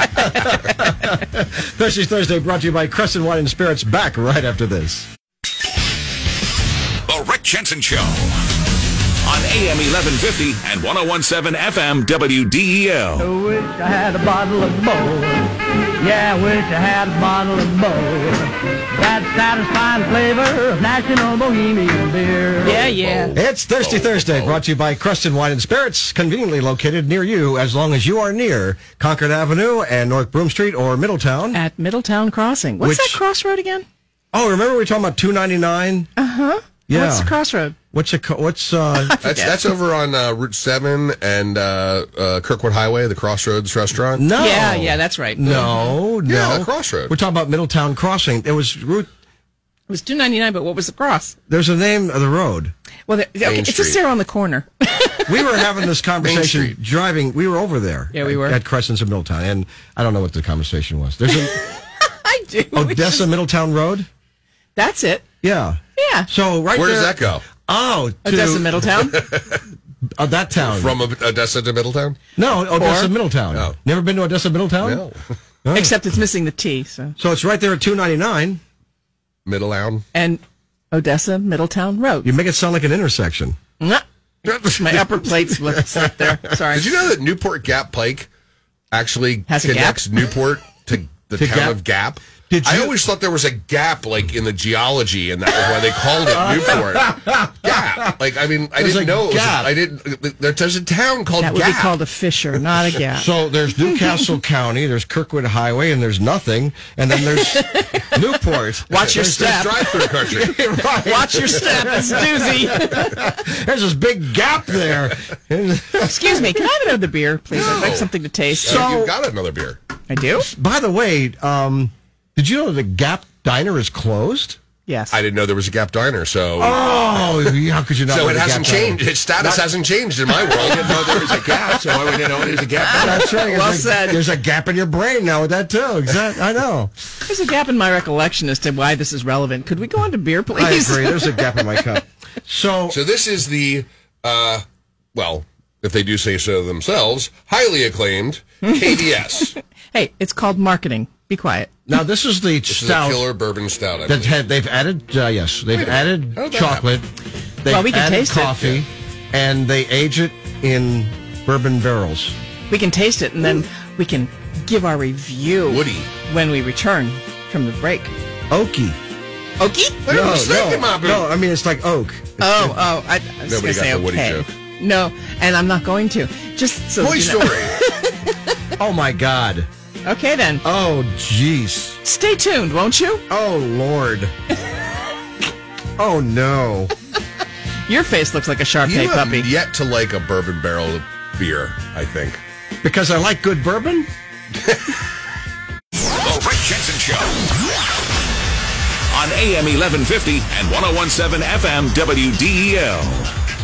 [SPEAKER 5] Thursday Thursday brought to you by Crescent Wine and Spirits. Back right after this.
[SPEAKER 1] The Rick Jensen Show on A M eleven fifty and one oh one point seven F M W D E L.
[SPEAKER 8] I wish I had a bottle of Bull. Yeah, I wish I had a bottle of Bull. That satisfying flavor of National Bohemian beer.
[SPEAKER 6] Yeah, yeah.
[SPEAKER 5] It's Thirsty Thursday, brought to you by Crescent Wine and Spirits, conveniently located near you as long as you are near Concord Avenue and North Broom Street or Middletown.
[SPEAKER 6] At Middletown Crossing. What's
[SPEAKER 5] Which-
[SPEAKER 6] that crossroad again?
[SPEAKER 5] Oh, remember we were talking about two ninety-nine?
[SPEAKER 6] Uh-huh.
[SPEAKER 5] Yeah.
[SPEAKER 6] What's the crossroad?
[SPEAKER 5] What's it? co- What's uh?
[SPEAKER 7] That's that's over on uh, Route seven and uh, uh, Kirkwood Highway, the Crossroads restaurant.
[SPEAKER 5] No.
[SPEAKER 6] Yeah, yeah, that's right.
[SPEAKER 5] No, no.
[SPEAKER 7] Yeah, Crossroad.
[SPEAKER 5] We're talking about Middletown Crossing. It was route.
[SPEAKER 6] It was two ninety-nine, but what was the cross?
[SPEAKER 5] There's a name of the road.
[SPEAKER 6] Well, there, okay,
[SPEAKER 7] Main
[SPEAKER 6] it's
[SPEAKER 7] Street.
[SPEAKER 6] just there on the corner.
[SPEAKER 5] We were having this conversation
[SPEAKER 7] Street.
[SPEAKER 5] driving. We were over there.
[SPEAKER 6] Yeah, we were.
[SPEAKER 5] at Crescent's in Middletown, and I don't know what the conversation was. There's an
[SPEAKER 6] I do. It's
[SPEAKER 5] Odessa
[SPEAKER 6] just-
[SPEAKER 5] Middletown Road.
[SPEAKER 6] That's it.
[SPEAKER 5] Yeah.
[SPEAKER 6] Yeah.
[SPEAKER 5] So right
[SPEAKER 7] Where
[SPEAKER 5] there.
[SPEAKER 7] does that go?
[SPEAKER 5] Oh, to
[SPEAKER 6] Odessa, Middletown.
[SPEAKER 5] uh, that town.
[SPEAKER 7] From Odessa to Middletown?
[SPEAKER 5] no, Odessa
[SPEAKER 6] Or-
[SPEAKER 5] Middletown.
[SPEAKER 7] No.
[SPEAKER 5] Never been to Odessa Middletown?
[SPEAKER 7] No.
[SPEAKER 6] Except it's missing the T. So
[SPEAKER 5] So it's right there at two ninety-nine.
[SPEAKER 7] Middletown.
[SPEAKER 6] and Odessa Middletown Road.
[SPEAKER 5] You make it sound like an intersection.
[SPEAKER 6] Mwah. My upper plate's slipped there. Sorry.
[SPEAKER 7] Did you know that Newport Gap Pike actually
[SPEAKER 6] Has a gap?
[SPEAKER 7] connects Newport to the
[SPEAKER 5] To
[SPEAKER 7] town
[SPEAKER 5] Gap?
[SPEAKER 7] of Gap?
[SPEAKER 5] Did
[SPEAKER 7] I
[SPEAKER 5] you-
[SPEAKER 7] always thought there was a gap, like in the geology, and that was why they called it Newport. Gap. Like, I mean, I
[SPEAKER 5] There's
[SPEAKER 7] didn't
[SPEAKER 5] a
[SPEAKER 7] know. It was
[SPEAKER 5] gap.
[SPEAKER 7] A, I didn't. there- There's a town called
[SPEAKER 6] That would
[SPEAKER 7] Gap.
[SPEAKER 6] be called a fissure, not a gap.
[SPEAKER 5] So there's Newcastle County, there's Kirkwood Highway, and there's nothing, and then there's Newport.
[SPEAKER 6] Watch your
[SPEAKER 7] There's
[SPEAKER 6] step.
[SPEAKER 7] drive-through country.
[SPEAKER 5] Right.
[SPEAKER 6] Watch your step. It's a doozy.
[SPEAKER 5] There's this big gap there.
[SPEAKER 6] Excuse me. Can I have another beer, please? I'd like
[SPEAKER 7] No.
[SPEAKER 6] something to taste.
[SPEAKER 7] So you've got another beer.
[SPEAKER 6] I do?
[SPEAKER 5] By the way, um, did you know the Gap Diner is closed?
[SPEAKER 6] Yes.
[SPEAKER 7] I didn't know there was a Gap Diner, so
[SPEAKER 5] Oh, how could you not?
[SPEAKER 7] so
[SPEAKER 5] know
[SPEAKER 7] it
[SPEAKER 5] the
[SPEAKER 7] hasn't
[SPEAKER 5] Gap Diner?
[SPEAKER 7] changed. Its status hasn't changed in my world. I didn't know there was a gap, so I wouldn't know there's a gap. Diner.
[SPEAKER 5] That's right.
[SPEAKER 6] Well
[SPEAKER 5] there's, a,
[SPEAKER 6] said.
[SPEAKER 5] there's a gap in your brain now with that too. Exactly. I know.
[SPEAKER 6] There's a gap in my recollection as to why this is relevant. Could we go on to beer, please?
[SPEAKER 5] I agree. There's a gap in my cup. So,
[SPEAKER 7] So this is the, uh, well, if they do say so themselves, highly acclaimed K D S.
[SPEAKER 6] Hey, it's called marketing. Be quiet.
[SPEAKER 5] now this is the
[SPEAKER 7] This is a
[SPEAKER 5] stout
[SPEAKER 7] killer bourbon stout. I
[SPEAKER 5] that
[SPEAKER 7] believe.
[SPEAKER 5] had, they've added. Uh, yes, they've
[SPEAKER 7] Wait a
[SPEAKER 5] added
[SPEAKER 7] minute. How did that
[SPEAKER 5] chocolate. They've
[SPEAKER 6] Well, we can
[SPEAKER 5] added
[SPEAKER 6] taste it.
[SPEAKER 5] coffee, and they age it in bourbon barrels.
[SPEAKER 6] We can taste it, and then we can give our review
[SPEAKER 7] Woody.
[SPEAKER 6] when we return from the break.
[SPEAKER 5] Oaky.
[SPEAKER 6] Okie?
[SPEAKER 7] What are you thinking, my boo?
[SPEAKER 5] no, I mean it's like oak.
[SPEAKER 6] Oh, oh, I, I was
[SPEAKER 7] Nobody
[SPEAKER 6] going to say
[SPEAKER 7] got the Woody
[SPEAKER 6] okay.
[SPEAKER 7] joke.
[SPEAKER 6] No, and I'm not going to. Just so
[SPEAKER 7] Toy
[SPEAKER 6] you know.
[SPEAKER 7] Story.
[SPEAKER 5] Oh my God.
[SPEAKER 6] Okay, then.
[SPEAKER 5] Oh jeez.
[SPEAKER 6] Stay tuned, won't you?
[SPEAKER 5] Oh Lord. Oh no.
[SPEAKER 6] Your face looks like a Shar-Pei
[SPEAKER 7] You have
[SPEAKER 6] puppy.
[SPEAKER 7] yet to like a bourbon barrel beer, I think.
[SPEAKER 5] Because I like good bourbon.
[SPEAKER 1] The Rick Jensen Show on A M eleven fifty and one oh one point seven F M W D E L.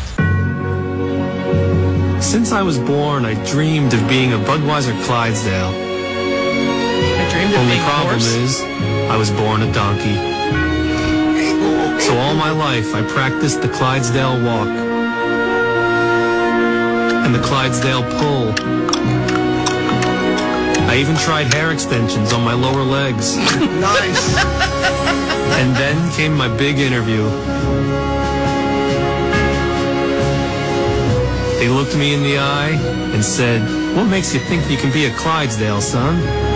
[SPEAKER 9] Since I was born, I dreamed of being a Budweiser Clydesdale.
[SPEAKER 6] I dreamed of
[SPEAKER 9] Only
[SPEAKER 6] being a
[SPEAKER 9] problem
[SPEAKER 6] horse.
[SPEAKER 9] is, I was born a donkey. So all my life, I practiced the Clydesdale walk and the Clydesdale pull. I even tried hair extensions on my lower legs.
[SPEAKER 5] Nice.
[SPEAKER 9] And then came my big interview. They looked me in the eye and said, "What makes you think you can be a Clydesdale, son?"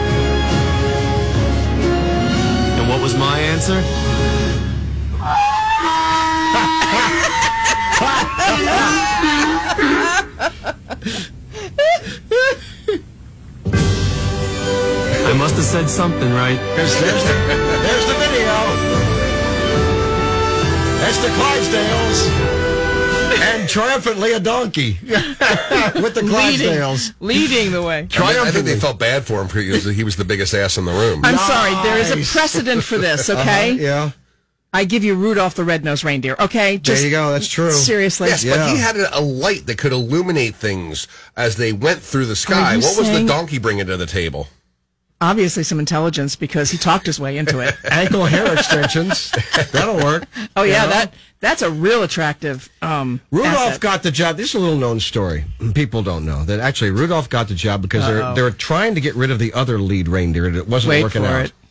[SPEAKER 9] And what was my answer? I must have said something right.
[SPEAKER 5] There's, there's, the, there's the video. That's the Clydesdales. and triumphantly a donkey with the Clydesdales.
[SPEAKER 6] Leading, leading the way.
[SPEAKER 7] I, mean, I think they felt bad for him because he was the biggest ass in the room.
[SPEAKER 6] I'm nice. sorry. There is a precedent for this, okay?
[SPEAKER 5] Uh-huh, yeah.
[SPEAKER 6] I give you Rudolph the Red-Nosed Reindeer, okay? Just,
[SPEAKER 5] there you go. That's true.
[SPEAKER 6] Seriously.
[SPEAKER 7] Yes, yeah. But he had a, a light that could illuminate things as they went through the sky. What was the donkey bringing to the table?
[SPEAKER 6] Obviously some intelligence because he talked his way into it.
[SPEAKER 5] Ankle hair extensions. That'll work.
[SPEAKER 6] Oh, yeah. You know? that That's a real attractive um,
[SPEAKER 5] Rudolph
[SPEAKER 6] asset.
[SPEAKER 5] got the job. This is a little known story. People don't know that actually Rudolph got the job because they're, they were trying to get rid of the other lead reindeer and it wasn't
[SPEAKER 6] Wait
[SPEAKER 5] working
[SPEAKER 6] for
[SPEAKER 5] out.
[SPEAKER 6] It.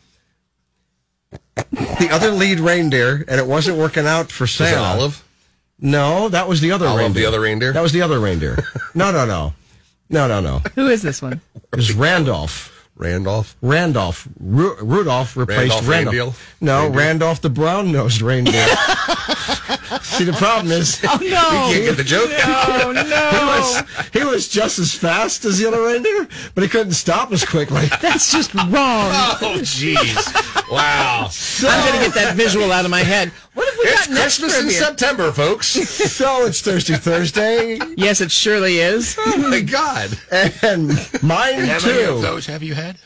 [SPEAKER 5] The other lead reindeer, and it wasn't working out for Santa.
[SPEAKER 7] Was it Olive?
[SPEAKER 5] No, that was the other
[SPEAKER 7] Olive,
[SPEAKER 5] reindeer.
[SPEAKER 7] the other reindeer?
[SPEAKER 5] That was the other reindeer. No, no, no. No, no, no.
[SPEAKER 6] Who is this one?
[SPEAKER 5] It was Randolph.
[SPEAKER 7] Randolph?
[SPEAKER 5] Randolph. Ru- Rudolph replaced
[SPEAKER 7] Randolph.
[SPEAKER 5] Randolph.
[SPEAKER 7] Reindeer?
[SPEAKER 5] No,
[SPEAKER 7] Reindeer?
[SPEAKER 5] Randolph the brown-nosed reindeer. See, the problem is...
[SPEAKER 6] Oh, no.
[SPEAKER 7] You can't get the joke?
[SPEAKER 6] No, no.
[SPEAKER 5] He was, he was just as fast as the other reindeer, but he couldn't stop as quickly.
[SPEAKER 6] That's just wrong.
[SPEAKER 7] Oh, jeez. Wow.
[SPEAKER 5] So,
[SPEAKER 6] I'm going to get that visual out of my head. What have we
[SPEAKER 7] it's
[SPEAKER 6] got next
[SPEAKER 7] Christmas in
[SPEAKER 6] trivia?
[SPEAKER 7] September, folks.
[SPEAKER 5] So it's Thirsty Thursday.
[SPEAKER 6] Yes, it surely is.
[SPEAKER 7] Oh, my God.
[SPEAKER 5] And mine,
[SPEAKER 10] How
[SPEAKER 5] too.
[SPEAKER 10] many of those have you had?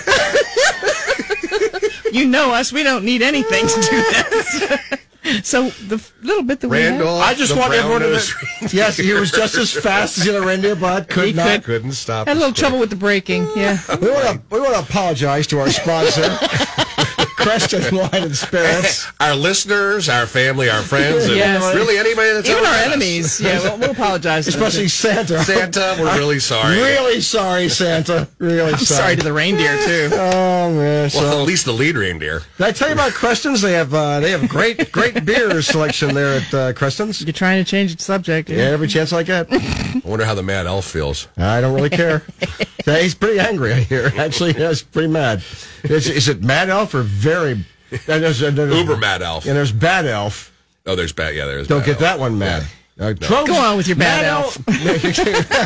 [SPEAKER 6] You know us. We don't need anything to do this. So the little bit that we had.
[SPEAKER 7] Randolph,
[SPEAKER 5] I just
[SPEAKER 7] the
[SPEAKER 5] want everyone to
[SPEAKER 7] brown-nosed
[SPEAKER 5] Yes, he was just as fast as the other reindeer, but could
[SPEAKER 6] He
[SPEAKER 5] not.
[SPEAKER 6] could.
[SPEAKER 7] Couldn't stop.
[SPEAKER 6] Had a little
[SPEAKER 7] his
[SPEAKER 6] trouble with the braking. Yeah.
[SPEAKER 5] We want to we want to apologize to our sponsor, Creston Wine and Spirits.
[SPEAKER 7] Our listeners, our family, our friends, and
[SPEAKER 6] Yes.
[SPEAKER 7] really anybody that's
[SPEAKER 6] Even
[SPEAKER 7] ever
[SPEAKER 6] our
[SPEAKER 7] met us.
[SPEAKER 6] enemies. Yeah, we'll, we'll apologize. to them,
[SPEAKER 5] Especially
[SPEAKER 6] too.
[SPEAKER 5] Santa.
[SPEAKER 7] Santa, we're really sorry.
[SPEAKER 5] Really sorry, Santa. Really
[SPEAKER 6] I'm sorry to the reindeer too.
[SPEAKER 5] Oh man! So,
[SPEAKER 7] Well, at least the lead reindeer.
[SPEAKER 5] did I tell you about Creston's? They have uh, they have great great beer selection there at uh, Creston's.
[SPEAKER 6] You're trying to change the subject.
[SPEAKER 5] Yeah, every chance I get.
[SPEAKER 7] I wonder how the Mad Elf feels.
[SPEAKER 5] I don't really care. Yeah, he's pretty angry, I hear. Actually, he's pretty mad. Is, is it Mad Elf or very... And there's, and there's,
[SPEAKER 7] Uber Mad Elf.
[SPEAKER 5] And there's Bad Elf.
[SPEAKER 7] Oh, there's bad. Yeah, there's.
[SPEAKER 5] Don't
[SPEAKER 7] bad
[SPEAKER 5] get
[SPEAKER 7] elf.
[SPEAKER 5] that one mad. Uh, Trump-
[SPEAKER 6] Go on with your Bad Elf.
[SPEAKER 7] Get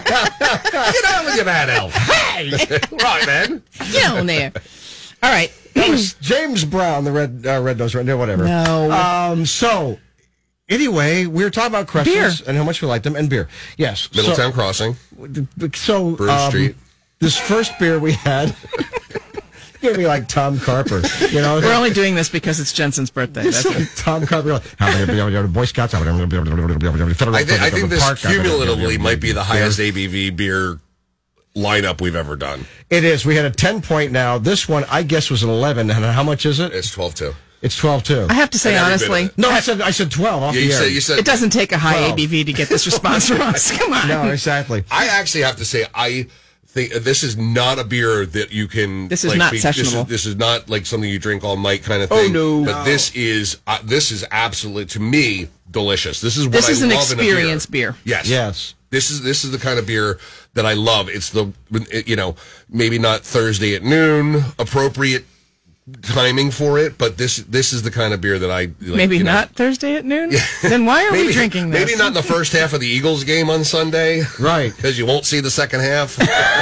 [SPEAKER 7] on with your Mad Elf. Hey, right, man.
[SPEAKER 6] Get on there. All right.
[SPEAKER 5] That was James Brown, the red uh, red nose reindeer, whatever.
[SPEAKER 6] No.
[SPEAKER 5] Um. So, anyway, we were talking about Creston's
[SPEAKER 6] Beer.
[SPEAKER 5] and how much we like them, and beer. Yes.
[SPEAKER 7] Middletown Crossing.
[SPEAKER 5] So, so
[SPEAKER 7] Bruce
[SPEAKER 5] um,
[SPEAKER 7] Street.
[SPEAKER 5] this first beer we had... You're gonna be like Tom Carper, you know.
[SPEAKER 6] We're only doing this because it's Jensen's birthday. That's it.
[SPEAKER 5] Tom Carper. Like, how many Boy Scouts? I
[SPEAKER 7] I think, I think this cumulatively might be the highest A B V beer lineup we've ever done.
[SPEAKER 5] It is. We had a ten point now. This one, I guess, was an eleven. And how much is it?
[SPEAKER 7] It's twelve two.
[SPEAKER 5] It's twelve two.
[SPEAKER 6] I have to say
[SPEAKER 7] And every bit
[SPEAKER 6] honestly,
[SPEAKER 7] of it.
[SPEAKER 5] No, I said I said twelve. Off
[SPEAKER 7] Yeah,
[SPEAKER 5] the
[SPEAKER 7] you
[SPEAKER 5] air.
[SPEAKER 7] said you said
[SPEAKER 6] it doesn't take a high
[SPEAKER 5] twelve.
[SPEAKER 6] A B V to get this response from us. Come on.
[SPEAKER 5] No, exactly.
[SPEAKER 7] I actually have to say I think this is not a beer that you can.
[SPEAKER 6] This is
[SPEAKER 7] like,
[SPEAKER 6] not
[SPEAKER 7] be- this
[SPEAKER 6] sessionable.
[SPEAKER 7] Is, this is not like something you drink all night kind of
[SPEAKER 6] Oh,
[SPEAKER 7] thing.
[SPEAKER 6] no.
[SPEAKER 7] But this is uh, this is absolutely to me delicious. This is what
[SPEAKER 6] This
[SPEAKER 7] I
[SPEAKER 6] is an
[SPEAKER 7] love in a beer.
[SPEAKER 6] experience beer.
[SPEAKER 7] Yes.
[SPEAKER 5] Yes.
[SPEAKER 7] This is this is the kind of beer that I love. It's the you know maybe not Thursday at noon appropriate timing for it, but this this is the kind of beer that I like,
[SPEAKER 6] Maybe
[SPEAKER 7] you know,
[SPEAKER 6] not Thursday at noon? Then why are
[SPEAKER 7] maybe,
[SPEAKER 6] we drinking this?
[SPEAKER 7] Maybe not in the first half of the Eagles game on Sunday,
[SPEAKER 5] Right.
[SPEAKER 7] because you won't see the second half.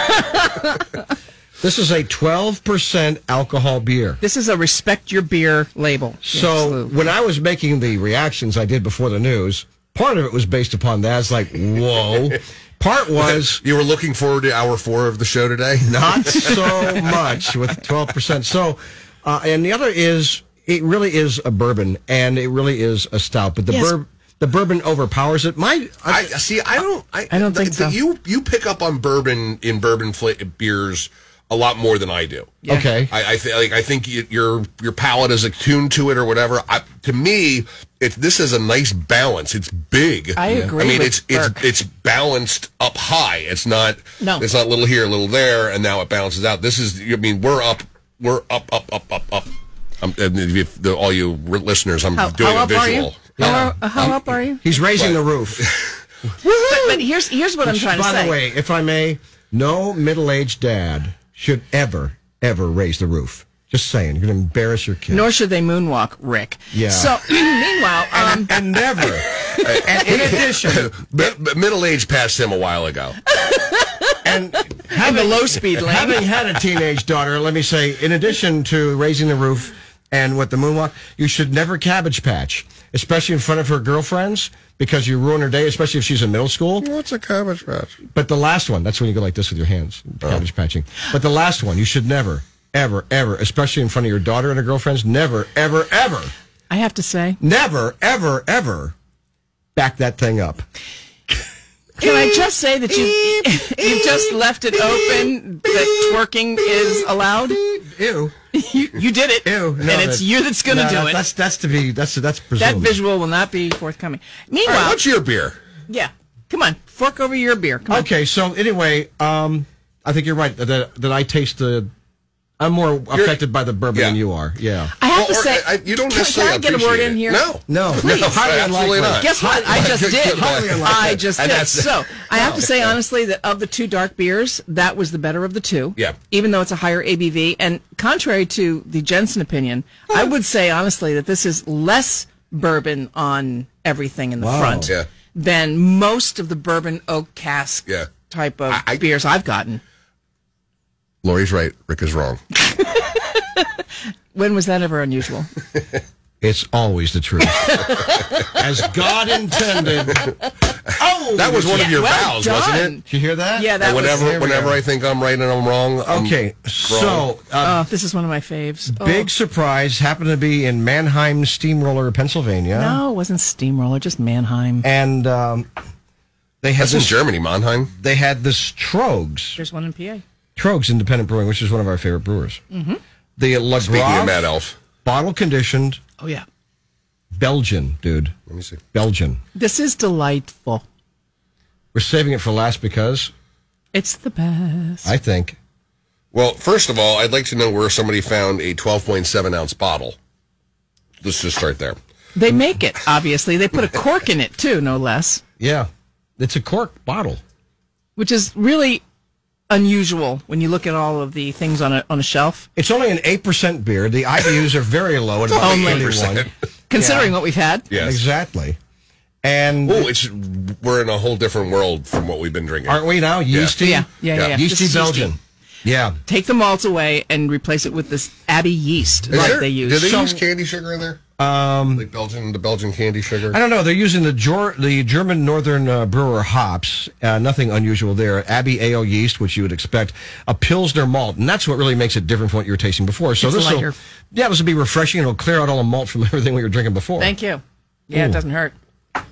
[SPEAKER 5] This is a twelve percent alcohol beer.
[SPEAKER 6] This is a respect your beer label.
[SPEAKER 5] So
[SPEAKER 6] Absolutely.
[SPEAKER 5] when I was making the reactions I did before the news, part of it was based upon that. It's like, whoa. Part was
[SPEAKER 7] You were looking forward to hour four of the show today?
[SPEAKER 5] not so much with twelve percent. So, uh, and the other is, it really is a bourbon, and it really is a stout, but the
[SPEAKER 6] Yes.
[SPEAKER 5] bourbon. The bourbon overpowers it. My,
[SPEAKER 7] I see. I don't. I,
[SPEAKER 6] I don't think
[SPEAKER 7] th-
[SPEAKER 6] so.
[SPEAKER 7] You you pick up on bourbon in bourbon fla- beers a lot more than I do.
[SPEAKER 6] Yeah.
[SPEAKER 5] okay.
[SPEAKER 7] I I, th- like, I think y- your your palate is attuned to it or whatever. I, to me, it this is a nice balance. It's big.
[SPEAKER 6] I agree
[SPEAKER 7] I mean,
[SPEAKER 6] with
[SPEAKER 7] it's it's
[SPEAKER 6] Burke.
[SPEAKER 7] it's balanced up high. It's not.
[SPEAKER 6] No.
[SPEAKER 7] It's not little here, little there, and now it balances out. This is. I mean, we're up. We're up, up, up, up, up. Um, and if the, all you r- listeners, I'm
[SPEAKER 6] How,
[SPEAKER 7] doing
[SPEAKER 6] how
[SPEAKER 7] a
[SPEAKER 6] up are you?
[SPEAKER 7] visual.
[SPEAKER 6] How, uh, how up are you?
[SPEAKER 5] He's raising the roof.
[SPEAKER 6] But, but here's here's what I'm
[SPEAKER 5] Which,
[SPEAKER 6] trying to
[SPEAKER 5] by
[SPEAKER 6] say.
[SPEAKER 5] the way, if I may, no middle-aged dad should ever, ever raise the roof. Just saying. You're going to embarrass your kid.
[SPEAKER 6] Nor should they moonwalk, Rick.
[SPEAKER 5] Yeah.
[SPEAKER 6] So, meanwhile, um,
[SPEAKER 5] and never. And in addition,
[SPEAKER 7] But, but middle age passed him a while ago.
[SPEAKER 5] and
[SPEAKER 6] in the
[SPEAKER 5] having,
[SPEAKER 6] low speed lane.
[SPEAKER 5] having had a teenage daughter, let me say, in addition to raising the roof and with the moonwalk, you should never cabbage patch, especially in front of her girlfriends, because you ruin her day, especially if she's in middle school.
[SPEAKER 7] What's a Cabbage Patch?
[SPEAKER 5] But the last one, that's when you go like this with your hands, cabbage patching. But the last one, you should never, ever, ever, especially in front of your daughter and her girlfriends, never, ever, ever,
[SPEAKER 6] I have to say,
[SPEAKER 5] never, ever, ever back that thing up.
[SPEAKER 6] can I just say that you you've just left it open that twerking is allowed?
[SPEAKER 5] Ew.
[SPEAKER 6] You, you did it,
[SPEAKER 5] Ew.
[SPEAKER 6] and
[SPEAKER 5] No,
[SPEAKER 6] it's
[SPEAKER 5] that-
[SPEAKER 6] you that's going to
[SPEAKER 5] no,
[SPEAKER 6] do
[SPEAKER 5] that-
[SPEAKER 6] it.
[SPEAKER 5] That's, that's to be, that's, that's
[SPEAKER 6] That
[SPEAKER 5] presumed.
[SPEAKER 6] visual will not be forthcoming.
[SPEAKER 7] All
[SPEAKER 6] Meanwhile,
[SPEAKER 7] right, what's your beer?
[SPEAKER 6] yeah, come on, fork over your beer. Come on.
[SPEAKER 5] Okay, so anyway, um, I think you're right that, that I taste the, I'm more affected by the bourbon
[SPEAKER 7] yeah.
[SPEAKER 5] than you are. Yeah.
[SPEAKER 6] I have
[SPEAKER 7] Well,
[SPEAKER 6] to
[SPEAKER 7] or,
[SPEAKER 6] say,
[SPEAKER 7] I- I- you don't
[SPEAKER 6] can,
[SPEAKER 7] necessarily
[SPEAKER 6] can I get a word
[SPEAKER 7] appreciate
[SPEAKER 6] in
[SPEAKER 7] it.
[SPEAKER 6] here?
[SPEAKER 7] No.
[SPEAKER 5] No,
[SPEAKER 6] Please.
[SPEAKER 5] no, highly
[SPEAKER 7] Absolutely
[SPEAKER 5] unlikely.
[SPEAKER 7] not.
[SPEAKER 6] Guess what? I just did.
[SPEAKER 5] Highly unlikely.
[SPEAKER 6] I just
[SPEAKER 7] And
[SPEAKER 6] did.
[SPEAKER 7] that's-
[SPEAKER 6] So I have to say honestly that of the two dark beers, that was the better of the two.
[SPEAKER 7] Yeah.
[SPEAKER 6] Even though it's a higher A B V, and contrary to the Jensen opinion, I would say honestly that this is less bourbon on everything in the
[SPEAKER 5] Wow.
[SPEAKER 6] front
[SPEAKER 7] Yeah.
[SPEAKER 6] than most of the bourbon oak cask
[SPEAKER 7] Yeah.
[SPEAKER 6] type of
[SPEAKER 7] I- I-
[SPEAKER 6] beers I've gotten.
[SPEAKER 7] Lori's right. Rick is wrong.
[SPEAKER 6] When was that ever unusual?
[SPEAKER 5] It's always the truth. As God intended. Oh!
[SPEAKER 7] That was one of
[SPEAKER 6] Yeah,
[SPEAKER 7] your
[SPEAKER 6] well
[SPEAKER 7] vows,
[SPEAKER 6] done.
[SPEAKER 7] wasn't it?
[SPEAKER 5] Did you hear that?
[SPEAKER 6] Yeah, that
[SPEAKER 7] And
[SPEAKER 6] was.
[SPEAKER 7] whenever,
[SPEAKER 5] there we
[SPEAKER 7] whenever
[SPEAKER 5] go.
[SPEAKER 7] I think I'm right and I'm wrong. I'm
[SPEAKER 5] Okay,
[SPEAKER 7] wrong.
[SPEAKER 5] so uh,
[SPEAKER 6] Oh, this is one of my faves. Oh.
[SPEAKER 5] big surprise happened to be in Mannheim Steamroller, Pennsylvania.
[SPEAKER 6] No, it wasn't Steamroller, just Mannheim.
[SPEAKER 5] And um, they had
[SPEAKER 7] That's in
[SPEAKER 5] this,
[SPEAKER 7] Germany, Mannheim.
[SPEAKER 5] they had this Trogs.
[SPEAKER 6] There's one in P A.
[SPEAKER 5] Trogs Independent Brewing, which is one of our favorite brewers. Mm-hmm. The
[SPEAKER 7] Speaking of Mad
[SPEAKER 5] Lagrave
[SPEAKER 7] Elf,
[SPEAKER 5] bottle conditioned
[SPEAKER 6] Oh, yeah.
[SPEAKER 5] Belgian, dude.
[SPEAKER 7] let me see.
[SPEAKER 5] Belgian.
[SPEAKER 6] This is delightful.
[SPEAKER 5] We're saving it for last because
[SPEAKER 6] It's the best.
[SPEAKER 5] I think
[SPEAKER 7] Well, first of all, I'd like to know where somebody found a twelve point seven ounce bottle. Let's just start there.
[SPEAKER 6] They make it, obviously. They put a cork in it, too, no less,
[SPEAKER 5] yeah, it's a cork bottle.
[SPEAKER 6] which is really unusual when you look at all of the things on a, on a shelf,
[SPEAKER 5] It's only an eight percent beer. The I B Us are very low at about
[SPEAKER 6] Only.
[SPEAKER 5] twenty-one.
[SPEAKER 6] considering what we've had.
[SPEAKER 7] Yes.
[SPEAKER 5] Exactly. And
[SPEAKER 7] Oh, it's we're in a whole different world from what we've been drinking.
[SPEAKER 5] aren't we now? Yeasty?
[SPEAKER 6] Yeah, yeah, yeah. yeah.
[SPEAKER 5] Yeasty
[SPEAKER 6] Just
[SPEAKER 5] Belgian. Yeah.
[SPEAKER 6] Take the malts away and replace it with this Abbey yeast,
[SPEAKER 7] Is
[SPEAKER 6] like
[SPEAKER 7] there-
[SPEAKER 6] they use.
[SPEAKER 7] Do they
[SPEAKER 5] So-
[SPEAKER 7] use candy sugar in there? Um, like Belgian, the Belgian candy sugar.
[SPEAKER 5] I don't know. They're using the Jor- the German Northern uh, Brewer hops. Uh, nothing unusual there. Abbey Ale yeast, which you would expect. A Pilsner malt. And that's what really makes it different from what you were tasting before. So
[SPEAKER 6] It's
[SPEAKER 5] this will,
[SPEAKER 6] lighter.
[SPEAKER 5] yeah, this will be refreshing. It'll clear out all the malt from everything we were drinking before.
[SPEAKER 6] Thank you. Yeah,
[SPEAKER 5] Ooh.
[SPEAKER 6] it doesn't hurt.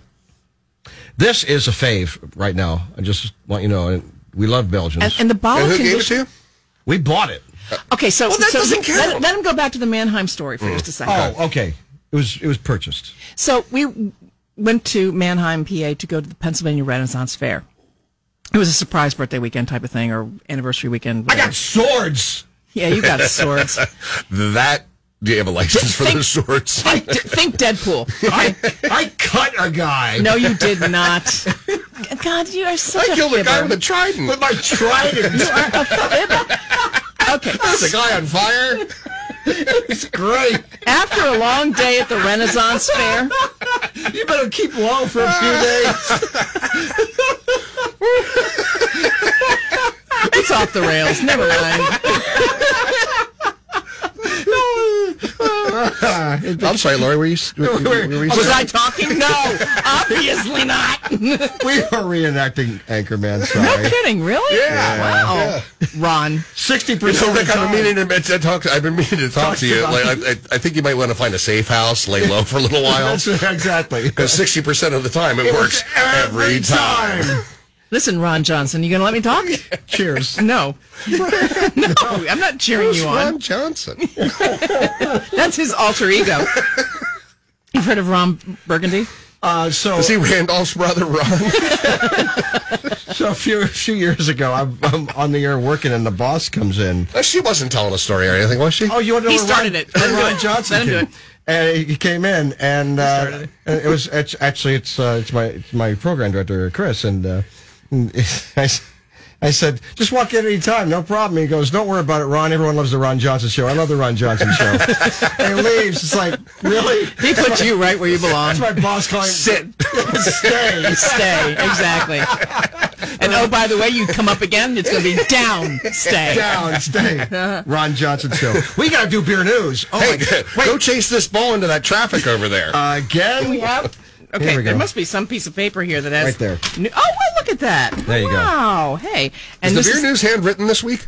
[SPEAKER 5] This is a fave right now. I just want you to know. and We love Belgians.
[SPEAKER 6] And, and the bottle
[SPEAKER 7] And who gave it
[SPEAKER 6] condition-
[SPEAKER 7] to you?
[SPEAKER 5] we bought it.
[SPEAKER 6] Okay, so,
[SPEAKER 7] Well, that
[SPEAKER 6] so
[SPEAKER 7] doesn't count.
[SPEAKER 6] Let, let him go back to the Mannheim story for just a second.
[SPEAKER 5] Oh, okay. It was it was purchased.
[SPEAKER 6] So we went to Mannheim, P A, to go to the Pennsylvania Renaissance Fair. It was a surprise birthday weekend type of thing, or anniversary weekend.
[SPEAKER 5] I
[SPEAKER 6] whatever.
[SPEAKER 5] got swords.
[SPEAKER 6] Yeah, you got swords.
[SPEAKER 7] That do you have a license for
[SPEAKER 6] Think-
[SPEAKER 7] those swords?
[SPEAKER 6] think, think Deadpool.
[SPEAKER 5] I I cut a guy.
[SPEAKER 6] No, you did not. God, you are such
[SPEAKER 7] I
[SPEAKER 6] a
[SPEAKER 7] killed a guy
[SPEAKER 6] fibber.
[SPEAKER 7] with a trident.
[SPEAKER 5] with my trident.
[SPEAKER 6] You are a fibber. Okay.
[SPEAKER 7] the guy on fire.
[SPEAKER 5] It's great.
[SPEAKER 6] After a long day at the Renaissance Fair,
[SPEAKER 5] You better keep low for a few days.
[SPEAKER 6] it's off the rails. Never mind.
[SPEAKER 7] I'm sorry, Lori. Were you? Were, were, were you
[SPEAKER 6] Was I talking? No, obviously not.
[SPEAKER 5] We are reenacting Anchorman.
[SPEAKER 6] No
[SPEAKER 5] Sorry.
[SPEAKER 6] kidding, really?
[SPEAKER 7] Yeah.
[SPEAKER 6] Wow. Ron.
[SPEAKER 5] Sixty
[SPEAKER 7] You know,
[SPEAKER 5] percent.
[SPEAKER 7] Rick, I've been meaning to, to talk. I've been meaning to talk to you.
[SPEAKER 5] about
[SPEAKER 7] Like, I, I, I think you might want to find a safe house, lay low for a little while,
[SPEAKER 5] Exactly.
[SPEAKER 7] because sixty percent of the time it, works every time.
[SPEAKER 6] Listen, Ron Johnson, you gonna let me talk?
[SPEAKER 5] Cheers.
[SPEAKER 6] No. No, I'm not cheering you
[SPEAKER 7] Ron
[SPEAKER 6] on.
[SPEAKER 7] Johnson.
[SPEAKER 6] That's his alter ego. You've heard of Ron Burgundy?
[SPEAKER 5] Uh, so,
[SPEAKER 7] Is he Randolph's brother, Ron?
[SPEAKER 5] so a few a few years ago, I'm, I'm on the air working, and the boss comes in.
[SPEAKER 7] Uh, she wasn't telling a story or anything, was she?
[SPEAKER 5] Oh, you want to know
[SPEAKER 6] He
[SPEAKER 5] where
[SPEAKER 6] started
[SPEAKER 5] Ron,
[SPEAKER 6] it. Let him do
[SPEAKER 5] Ron
[SPEAKER 6] it.
[SPEAKER 5] Johnson
[SPEAKER 6] Let him do
[SPEAKER 5] came?
[SPEAKER 6] it.
[SPEAKER 5] And he came in, and uh,
[SPEAKER 6] started it.
[SPEAKER 5] and it was it's, actually it's uh, it's my it's my program director Chris, and uh, I, s- I said just walk in any time, no problem. He goes, don't worry about it, Ron. Everyone loves the Ron Johnson show. I love the Ron Johnson show. And he leaves. It's like really.
[SPEAKER 6] He put you right where you belong.
[SPEAKER 5] That's my boss calling.
[SPEAKER 6] Sit.
[SPEAKER 5] Stay.
[SPEAKER 6] Stay. Exactly. And oh, by the way, you come up again, it's going to be down. Stay.
[SPEAKER 5] Down, stay. Ron Johnson show. We got to do beer news. Oh
[SPEAKER 7] Hey,
[SPEAKER 5] my God.
[SPEAKER 7] go chase this ball into that traffic over there.
[SPEAKER 5] Again?
[SPEAKER 6] We have. Okay,
[SPEAKER 5] Here we go.
[SPEAKER 6] there must be some piece of paper here that has...
[SPEAKER 5] Right there.
[SPEAKER 6] New, oh, well, look at that.
[SPEAKER 5] There you go.
[SPEAKER 6] Wow, hey. And
[SPEAKER 7] Is the
[SPEAKER 6] this
[SPEAKER 7] beer news handwritten this week?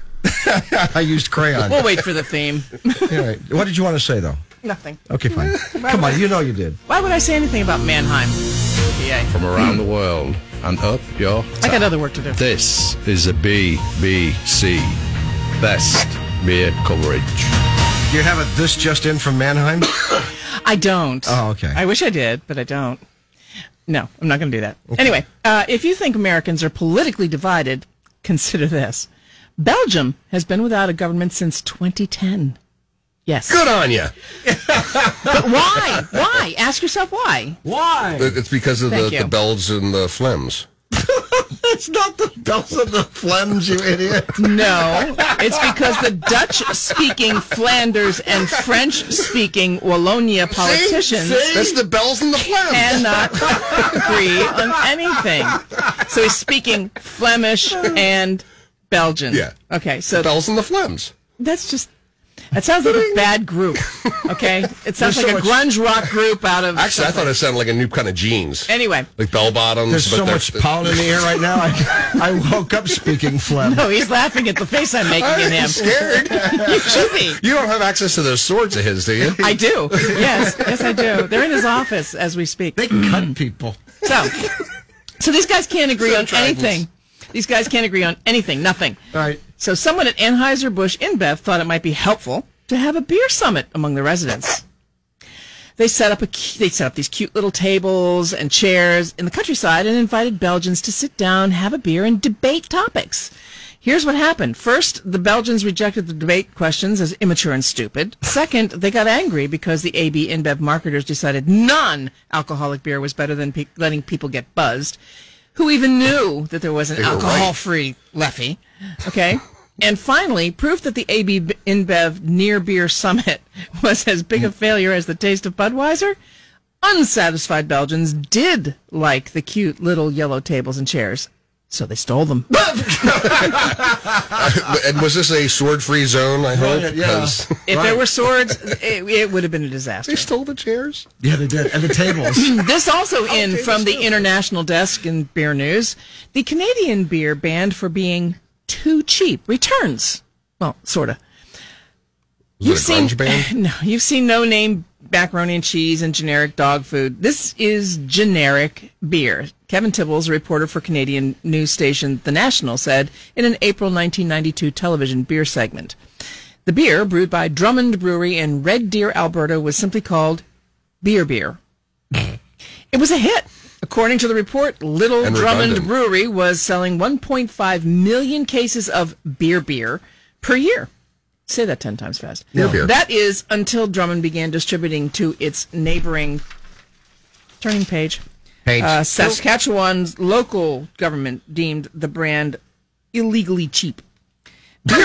[SPEAKER 5] I used crayon.
[SPEAKER 6] We'll wait for the theme.
[SPEAKER 5] All right. What did you want to say, though?
[SPEAKER 6] Nothing.
[SPEAKER 5] Okay, fine. Come on, you know you did.
[SPEAKER 6] Why would I say anything about Mannheim? P A.
[SPEAKER 10] From around the world and up your...
[SPEAKER 6] I got other work to do.
[SPEAKER 10] This is a B B C Best Beer Coverage.
[SPEAKER 5] Do you have a This Just In from Mannheim?
[SPEAKER 6] I don't.
[SPEAKER 5] Oh, okay.
[SPEAKER 6] I wish I did, but I don't. No, I'm not going to do that. Okay. Anyway, uh, if you think Americans are politically divided, consider this. Belgium has been without a government since twenty ten. Yes.
[SPEAKER 7] Good on you.
[SPEAKER 6] But why? Why? Ask yourself why.
[SPEAKER 5] Why?
[SPEAKER 7] It's because of the,
[SPEAKER 6] Thank you.
[SPEAKER 7] the bells and the phlegms.
[SPEAKER 5] It's not the bells and the phlegms, you idiot.
[SPEAKER 6] No, it's because the Dutch-speaking Flanders and French-speaking Wallonia politicians
[SPEAKER 7] That's the bells and the phlegms.
[SPEAKER 6] cannot agree on anything. So he's speaking Flemish and Belgian.
[SPEAKER 7] Yeah.
[SPEAKER 6] Okay, so
[SPEAKER 7] bells and the phlegms.
[SPEAKER 6] that's just... That sounds like a bad group, okay? It sounds
[SPEAKER 5] There's
[SPEAKER 6] like
[SPEAKER 5] so
[SPEAKER 6] a
[SPEAKER 5] much-
[SPEAKER 6] grunge rock group out of...
[SPEAKER 7] Actually, I thought it sounded like a new kind of jeans.
[SPEAKER 6] Anyway.
[SPEAKER 7] Like bell bottoms.
[SPEAKER 5] There's
[SPEAKER 7] but
[SPEAKER 5] so
[SPEAKER 7] they're-
[SPEAKER 5] much pollen in the air right now. I, I woke up speaking phlegm.
[SPEAKER 6] No, he's laughing at the face I'm making at him.
[SPEAKER 7] I'm scared.
[SPEAKER 6] You should be.
[SPEAKER 7] You don't have access to those swords of his, do you?
[SPEAKER 6] I do. Yes, yes, I do. They're in his office as we speak.
[SPEAKER 5] They can cut people.
[SPEAKER 6] So, so these guys can't agree
[SPEAKER 7] So
[SPEAKER 6] on
[SPEAKER 7] dragons.
[SPEAKER 6] anything. These guys can't agree on anything, nothing.
[SPEAKER 5] All right.
[SPEAKER 6] So someone at Anheuser-Busch InBev thought it might be helpful to have a beer summit among the residents. They set up a cu- they set up these cute little tables and chairs in the countryside and invited Belgians to sit down, have a beer, and debate topics. Here's what happened. First, the Belgians rejected the debate questions as immature and stupid. Second, they got angry because the A B InBev marketers decided non-alcoholic beer was better than pe- letting people get buzzed. Who even knew that there was an
[SPEAKER 7] They were right.
[SPEAKER 6] alcohol-free Leffy? Okay. And finally, proof that the A B InBev Near Beer Summit was as big a failure as the taste of Budweiser. Unsatisfied Belgians did like the cute little yellow tables and chairs, so they stole them.
[SPEAKER 7] And was this a sword-free zone, I hope?
[SPEAKER 5] Right, yeah.
[SPEAKER 7] 'Cause
[SPEAKER 6] If
[SPEAKER 5] Right.
[SPEAKER 6] there were swords, it, it would have been a disaster.
[SPEAKER 7] They stole the chairs?
[SPEAKER 5] Yeah, they did. And the tables.
[SPEAKER 6] This also in
[SPEAKER 7] Okay,
[SPEAKER 6] from the
[SPEAKER 7] let's do it.
[SPEAKER 6] international desk in beer news. The Canadian beer banned for being too cheap returns. Well, sort of.
[SPEAKER 7] Was it a grunge band?
[SPEAKER 6] No, you've seen no name macaroni and cheese and generic dog food. This is generic beer. Kevin Tibbles, a reporter for Canadian news station The National, said in an April nineteen ninety-two television beer segment. The beer, brewed by Drummond Brewery in Red Deer, Alberta, was simply called Beer Beer. It was a hit. According to the report, Little
[SPEAKER 7] And
[SPEAKER 6] Drummond
[SPEAKER 7] redundant.
[SPEAKER 6] Brewery was selling one point five million cases of beer beer per year. Say that ten times fast.
[SPEAKER 7] Beer beer.
[SPEAKER 6] That is until Drummond began distributing to its neighboring turning page.
[SPEAKER 5] Page.
[SPEAKER 6] Uh, Saskatchewan's local government deemed the brand illegally cheap. Beer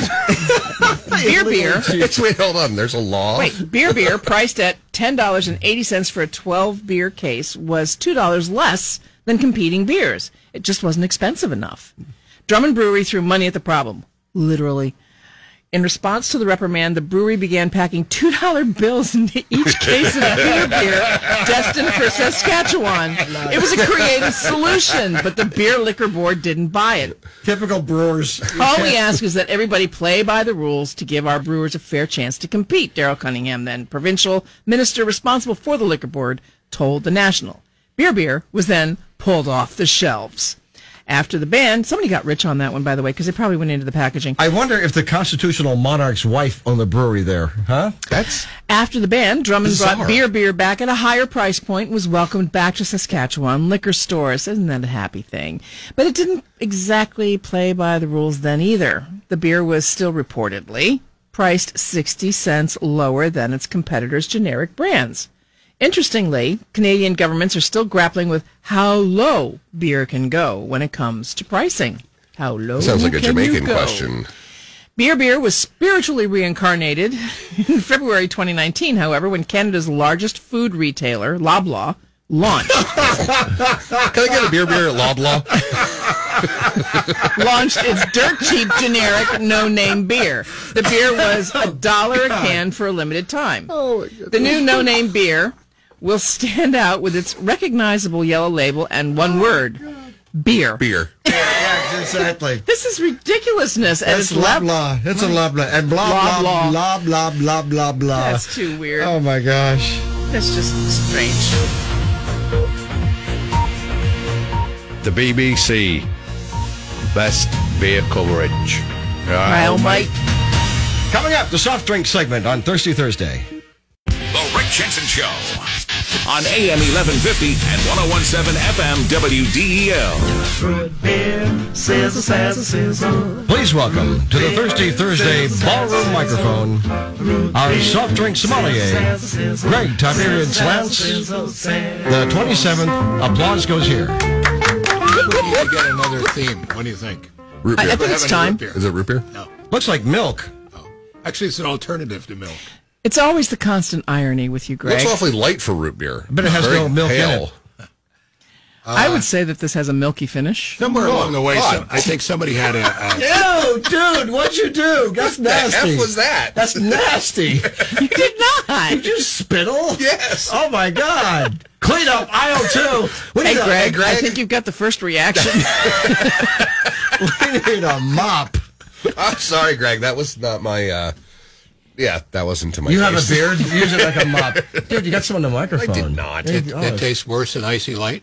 [SPEAKER 6] beer, beer
[SPEAKER 7] Wait, hold on. There's a law?
[SPEAKER 6] Wait, beer beer priced at ten dollars and eighty cents for a twelve beer case was two dollars less than competing beers. It just wasn't expensive enough. Drummond Brewery threw money at the problem, literally. In response to the reprimand, the brewery began packing two dollar bills into each case of beer beer destined for Saskatchewan. It was a creative solution, but the Beer Liquor Board didn't buy it.
[SPEAKER 5] Typical brewers.
[SPEAKER 6] All we ask is that everybody play by the rules to give our brewers a fair chance to compete, Darrell Cunningham, then provincial minister responsible for the liquor board, told The National. Beer Beer was then pulled off the shelves. After the ban, somebody got rich on that one, by the way, because they probably went into the packaging.
[SPEAKER 5] I wonder if the constitutional monarch's wife owned the brewery there, huh?
[SPEAKER 7] That's
[SPEAKER 6] After the ban, Drummond
[SPEAKER 7] Bizarre.
[SPEAKER 6] brought Beer Beer back at a higher price point and was welcomed back to Saskatchewan liquor stores. Isn't that a happy thing? But it didn't exactly play by the rules then either. The beer was still reportedly priced sixty cents lower than its competitors' generic brands. Interestingly, Canadian governments are still grappling with how low beer can go when it comes to pricing. How low
[SPEAKER 7] sounds like a
[SPEAKER 6] can you
[SPEAKER 7] Jamaican
[SPEAKER 6] go?
[SPEAKER 7] question.
[SPEAKER 6] Beer Beer was spiritually reincarnated in February twenty nineteen, however, when Canada's largest food retailer, Loblaw, launched
[SPEAKER 7] Can I get a beer beer at Loblaw?
[SPEAKER 6] launched its dirt cheap generic no-name beer. The beer was a dollar a can for a limited time.
[SPEAKER 7] Oh, my goodness.
[SPEAKER 6] The new no-name beer will stand out with its recognizable yellow label and one word, beer.
[SPEAKER 7] Beer.
[SPEAKER 5] Yeah, exactly.
[SPEAKER 6] This is ridiculousness. And
[SPEAKER 5] It's
[SPEAKER 6] it's
[SPEAKER 5] blah
[SPEAKER 6] lab-
[SPEAKER 5] blah. It's a blah blah and blah
[SPEAKER 6] Blah,
[SPEAKER 5] blah
[SPEAKER 6] blah.
[SPEAKER 5] blah blah blah blah blah.
[SPEAKER 6] That's too weird.
[SPEAKER 5] Oh my gosh.
[SPEAKER 6] That's just strange.
[SPEAKER 10] The B B C. Best beer coverage.
[SPEAKER 6] Well, Mike.
[SPEAKER 5] Coming up, the soft drink segment on Thirsty Thursday.
[SPEAKER 1] The Rick Jensen Show on A M eleven fifty and ten seventeen F M W D E L.
[SPEAKER 8] Good beer, sizzle, sizzle, sizzle.
[SPEAKER 5] Please welcome to the Thirsty Thursday ballroom microphone our soft drink sommelier, Greg Tiberian Slants. The twenty-seventh applause goes here.
[SPEAKER 11] We need to get another theme. What do you think?
[SPEAKER 7] Root
[SPEAKER 6] I,
[SPEAKER 7] beer.
[SPEAKER 6] I think it's
[SPEAKER 11] Have any
[SPEAKER 6] time.
[SPEAKER 11] root beer?
[SPEAKER 7] Is it root beer?
[SPEAKER 11] No.
[SPEAKER 5] Looks like milk.
[SPEAKER 11] Actually, it's an alternative to milk.
[SPEAKER 6] It's always the constant irony with you, Greg.
[SPEAKER 7] Looks awfully light for root beer.
[SPEAKER 5] But it has
[SPEAKER 7] Very
[SPEAKER 5] no milk in
[SPEAKER 7] pale.
[SPEAKER 5] it.
[SPEAKER 6] I would say that this has a milky finish.
[SPEAKER 11] Somewhere along the way,
[SPEAKER 7] God.
[SPEAKER 11] some, I think somebody had a. a
[SPEAKER 5] Ew, dude, what'd you do? That's
[SPEAKER 7] What the
[SPEAKER 5] nasty.
[SPEAKER 7] F was that?
[SPEAKER 5] That's nasty.
[SPEAKER 6] You did not.
[SPEAKER 5] Did you spittle?
[SPEAKER 7] Yes.
[SPEAKER 5] Oh my God. Clean up aisle two. We
[SPEAKER 6] Hey,
[SPEAKER 5] need a-
[SPEAKER 6] Greg,
[SPEAKER 7] Greg.
[SPEAKER 6] I think you've got the first reaction.
[SPEAKER 5] We need a mop.
[SPEAKER 7] I'm sorry, Greg. That was not my. Uh, yeah, that wasn't to my.
[SPEAKER 5] You have a
[SPEAKER 7] taste.
[SPEAKER 5] beard? Use it like a mop. Dude, you got some on the microphone.
[SPEAKER 7] I did not.
[SPEAKER 11] it,
[SPEAKER 5] Oh,
[SPEAKER 11] it tastes worse than Icy Light.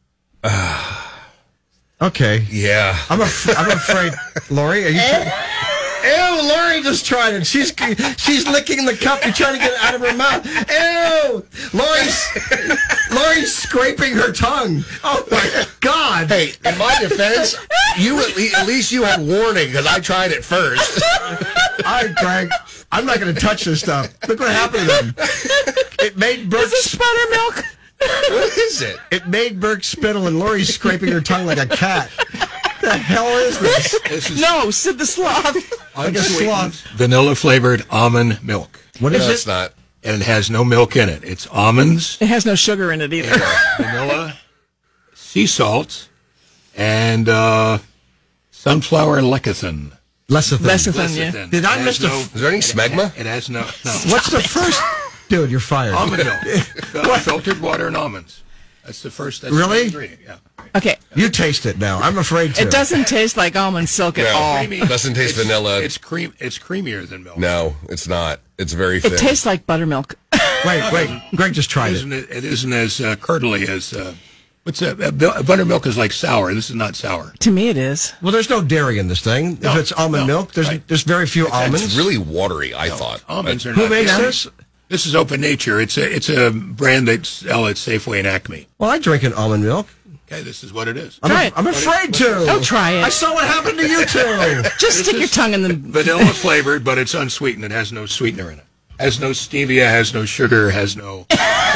[SPEAKER 5] Okay.
[SPEAKER 7] Yeah.
[SPEAKER 5] I'm, af- I'm afraid. Lori, are you trying? Ew, Lori just tried it. She's she's licking the cup. You're trying to get it out of her mouth. Ew! Lori's, Lori's scraping her tongue. Oh, my God.
[SPEAKER 7] Hey, in my defense, you at, le- at least you had warning because I tried it first.
[SPEAKER 5] All right, Greg. I'm not going to touch this stuff. Look what happened to them. It made Burke.
[SPEAKER 6] Is this buttermilk?
[SPEAKER 7] What is it?
[SPEAKER 5] It made Burke spittle, and Lori's scraping her tongue like a cat. What the hell is this?
[SPEAKER 11] This is
[SPEAKER 6] No, Sid the Sloth.
[SPEAKER 5] Like a sloth.
[SPEAKER 11] vanilla flavored almond milk,
[SPEAKER 5] What
[SPEAKER 7] No,
[SPEAKER 5] is
[SPEAKER 7] it's
[SPEAKER 5] it?
[SPEAKER 7] not.
[SPEAKER 11] and it has no milk in it. It's almonds,
[SPEAKER 6] It has no sugar in it either.
[SPEAKER 11] vanilla, sea salt, and uh, sunflower lecithin.
[SPEAKER 5] Lecithin.
[SPEAKER 6] Lecithin, yeah.
[SPEAKER 11] Lecithin.
[SPEAKER 5] Did I
[SPEAKER 11] It
[SPEAKER 5] miss
[SPEAKER 11] has
[SPEAKER 5] the
[SPEAKER 11] no-
[SPEAKER 5] f-
[SPEAKER 7] Is there any smegma?
[SPEAKER 11] It has no. No.
[SPEAKER 5] What's the first? Dude, you're fired.
[SPEAKER 11] Almond milk. Uh, filtered water and almonds. That's the first. That's
[SPEAKER 5] Really?
[SPEAKER 11] The ingredient, yeah.
[SPEAKER 6] Okay,
[SPEAKER 5] You taste it now. I'm afraid to.
[SPEAKER 6] it doesn't taste like almond silk at
[SPEAKER 7] No.
[SPEAKER 6] all.
[SPEAKER 11] Creamy.
[SPEAKER 7] It doesn't taste
[SPEAKER 11] It's-
[SPEAKER 7] vanilla.
[SPEAKER 11] It's cream. It's creamier than milk.
[SPEAKER 7] No, it's not. It's very thin.
[SPEAKER 6] It tastes like buttermilk.
[SPEAKER 5] Wait, wait. Greg just
[SPEAKER 11] It
[SPEAKER 5] tried
[SPEAKER 11] isn't,
[SPEAKER 5] it.
[SPEAKER 11] it isn't as uh, curdly as. Uh, what's that? Uh, bu- buttermilk is like sour. This is not sour.
[SPEAKER 6] To me, it is.
[SPEAKER 5] Well, there's no dairy in this thing.
[SPEAKER 11] No,
[SPEAKER 5] if it's almond
[SPEAKER 11] no,
[SPEAKER 5] milk, there's
[SPEAKER 11] right.
[SPEAKER 5] there's very few almonds.
[SPEAKER 7] It's really watery, I thought.
[SPEAKER 11] Almonds are
[SPEAKER 5] Who
[SPEAKER 11] not.
[SPEAKER 5] makes
[SPEAKER 11] Yeah.
[SPEAKER 5] this?
[SPEAKER 11] This is Open Nature. It's a it's a brand that sell at Safeway and Acme.
[SPEAKER 5] Well, I drink an almond milk.
[SPEAKER 11] Okay, this is what it is.
[SPEAKER 5] I'm,
[SPEAKER 6] Try
[SPEAKER 5] a-
[SPEAKER 6] it.
[SPEAKER 5] I'm afraid to.
[SPEAKER 6] Oh, try it.
[SPEAKER 5] I saw what happened to you two.
[SPEAKER 6] Just stick your tongue in the.
[SPEAKER 11] Vanilla flavored, but it's unsweetened. It has no sweetener in it. Has no stevia. Has no sugar. Has no.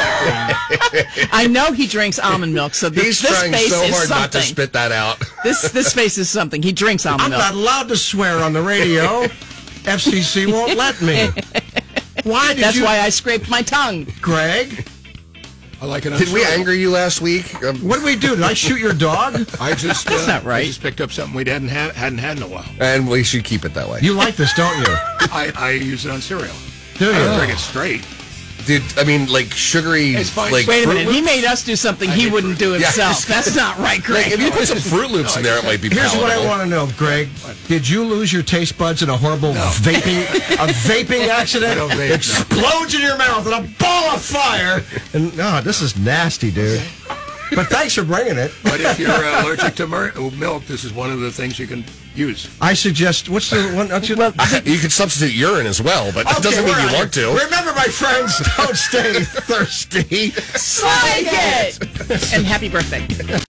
[SPEAKER 6] I know he drinks almond milk, so this,
[SPEAKER 7] He's
[SPEAKER 6] this
[SPEAKER 7] trying
[SPEAKER 6] face
[SPEAKER 7] so
[SPEAKER 6] is
[SPEAKER 7] hard not to
[SPEAKER 6] something.
[SPEAKER 7] spit that out.
[SPEAKER 6] This this face is something. He drinks almond
[SPEAKER 5] I'm
[SPEAKER 6] milk.
[SPEAKER 5] not allowed to swear on the radio. F C C won't let me. Why did
[SPEAKER 6] That's
[SPEAKER 5] you,
[SPEAKER 6] why I scraped my tongue.
[SPEAKER 5] Greg?
[SPEAKER 11] I like it.
[SPEAKER 7] Did we
[SPEAKER 11] unsweetened.
[SPEAKER 7] anger you last week? Um,
[SPEAKER 5] What did we do? Did I shoot your dog?
[SPEAKER 11] I just.
[SPEAKER 6] That's
[SPEAKER 11] uh,
[SPEAKER 6] not right.
[SPEAKER 11] I just picked up something we hadn't had, hadn't had in a while.
[SPEAKER 7] and we should keep it that way.
[SPEAKER 5] You like this, don't you?
[SPEAKER 11] I, I use it on cereal.
[SPEAKER 5] Do
[SPEAKER 11] I don't
[SPEAKER 5] you?
[SPEAKER 11] drink it straight.
[SPEAKER 7] Dude, I mean, like sugary,
[SPEAKER 11] It's fine.
[SPEAKER 7] like
[SPEAKER 6] Wait a
[SPEAKER 7] Fruit
[SPEAKER 6] minute. He
[SPEAKER 7] Loops?
[SPEAKER 6] made us do something
[SPEAKER 11] I
[SPEAKER 6] he
[SPEAKER 11] did
[SPEAKER 6] wouldn't do
[SPEAKER 7] Yeah,
[SPEAKER 6] himself.
[SPEAKER 7] just-
[SPEAKER 6] That's not right,
[SPEAKER 7] Like,
[SPEAKER 6] Greg.
[SPEAKER 7] if you put some Fruit Loops in there, it might be
[SPEAKER 5] Here's what I
[SPEAKER 7] palatable.
[SPEAKER 5] want to know, Greg. Did you lose your taste buds in a horrible vaping a vaping accident?
[SPEAKER 11] I don't vape, no.
[SPEAKER 5] Explodes in your mouth in a ball of fire. And no, this is nasty, dude. But thanks for bringing it.
[SPEAKER 11] But if you're uh, allergic to mer- milk, this is one of the things you can use.
[SPEAKER 5] I suggest. What's the one? What's your,
[SPEAKER 6] Well,
[SPEAKER 7] You could substitute urine as well, but that doesn't
[SPEAKER 5] Okay,
[SPEAKER 7] mean
[SPEAKER 5] we're
[SPEAKER 7] you
[SPEAKER 5] on
[SPEAKER 7] want
[SPEAKER 5] it.
[SPEAKER 7] to.
[SPEAKER 5] Remember, my friends, don't stay thirsty.
[SPEAKER 6] Like it! And happy birthday.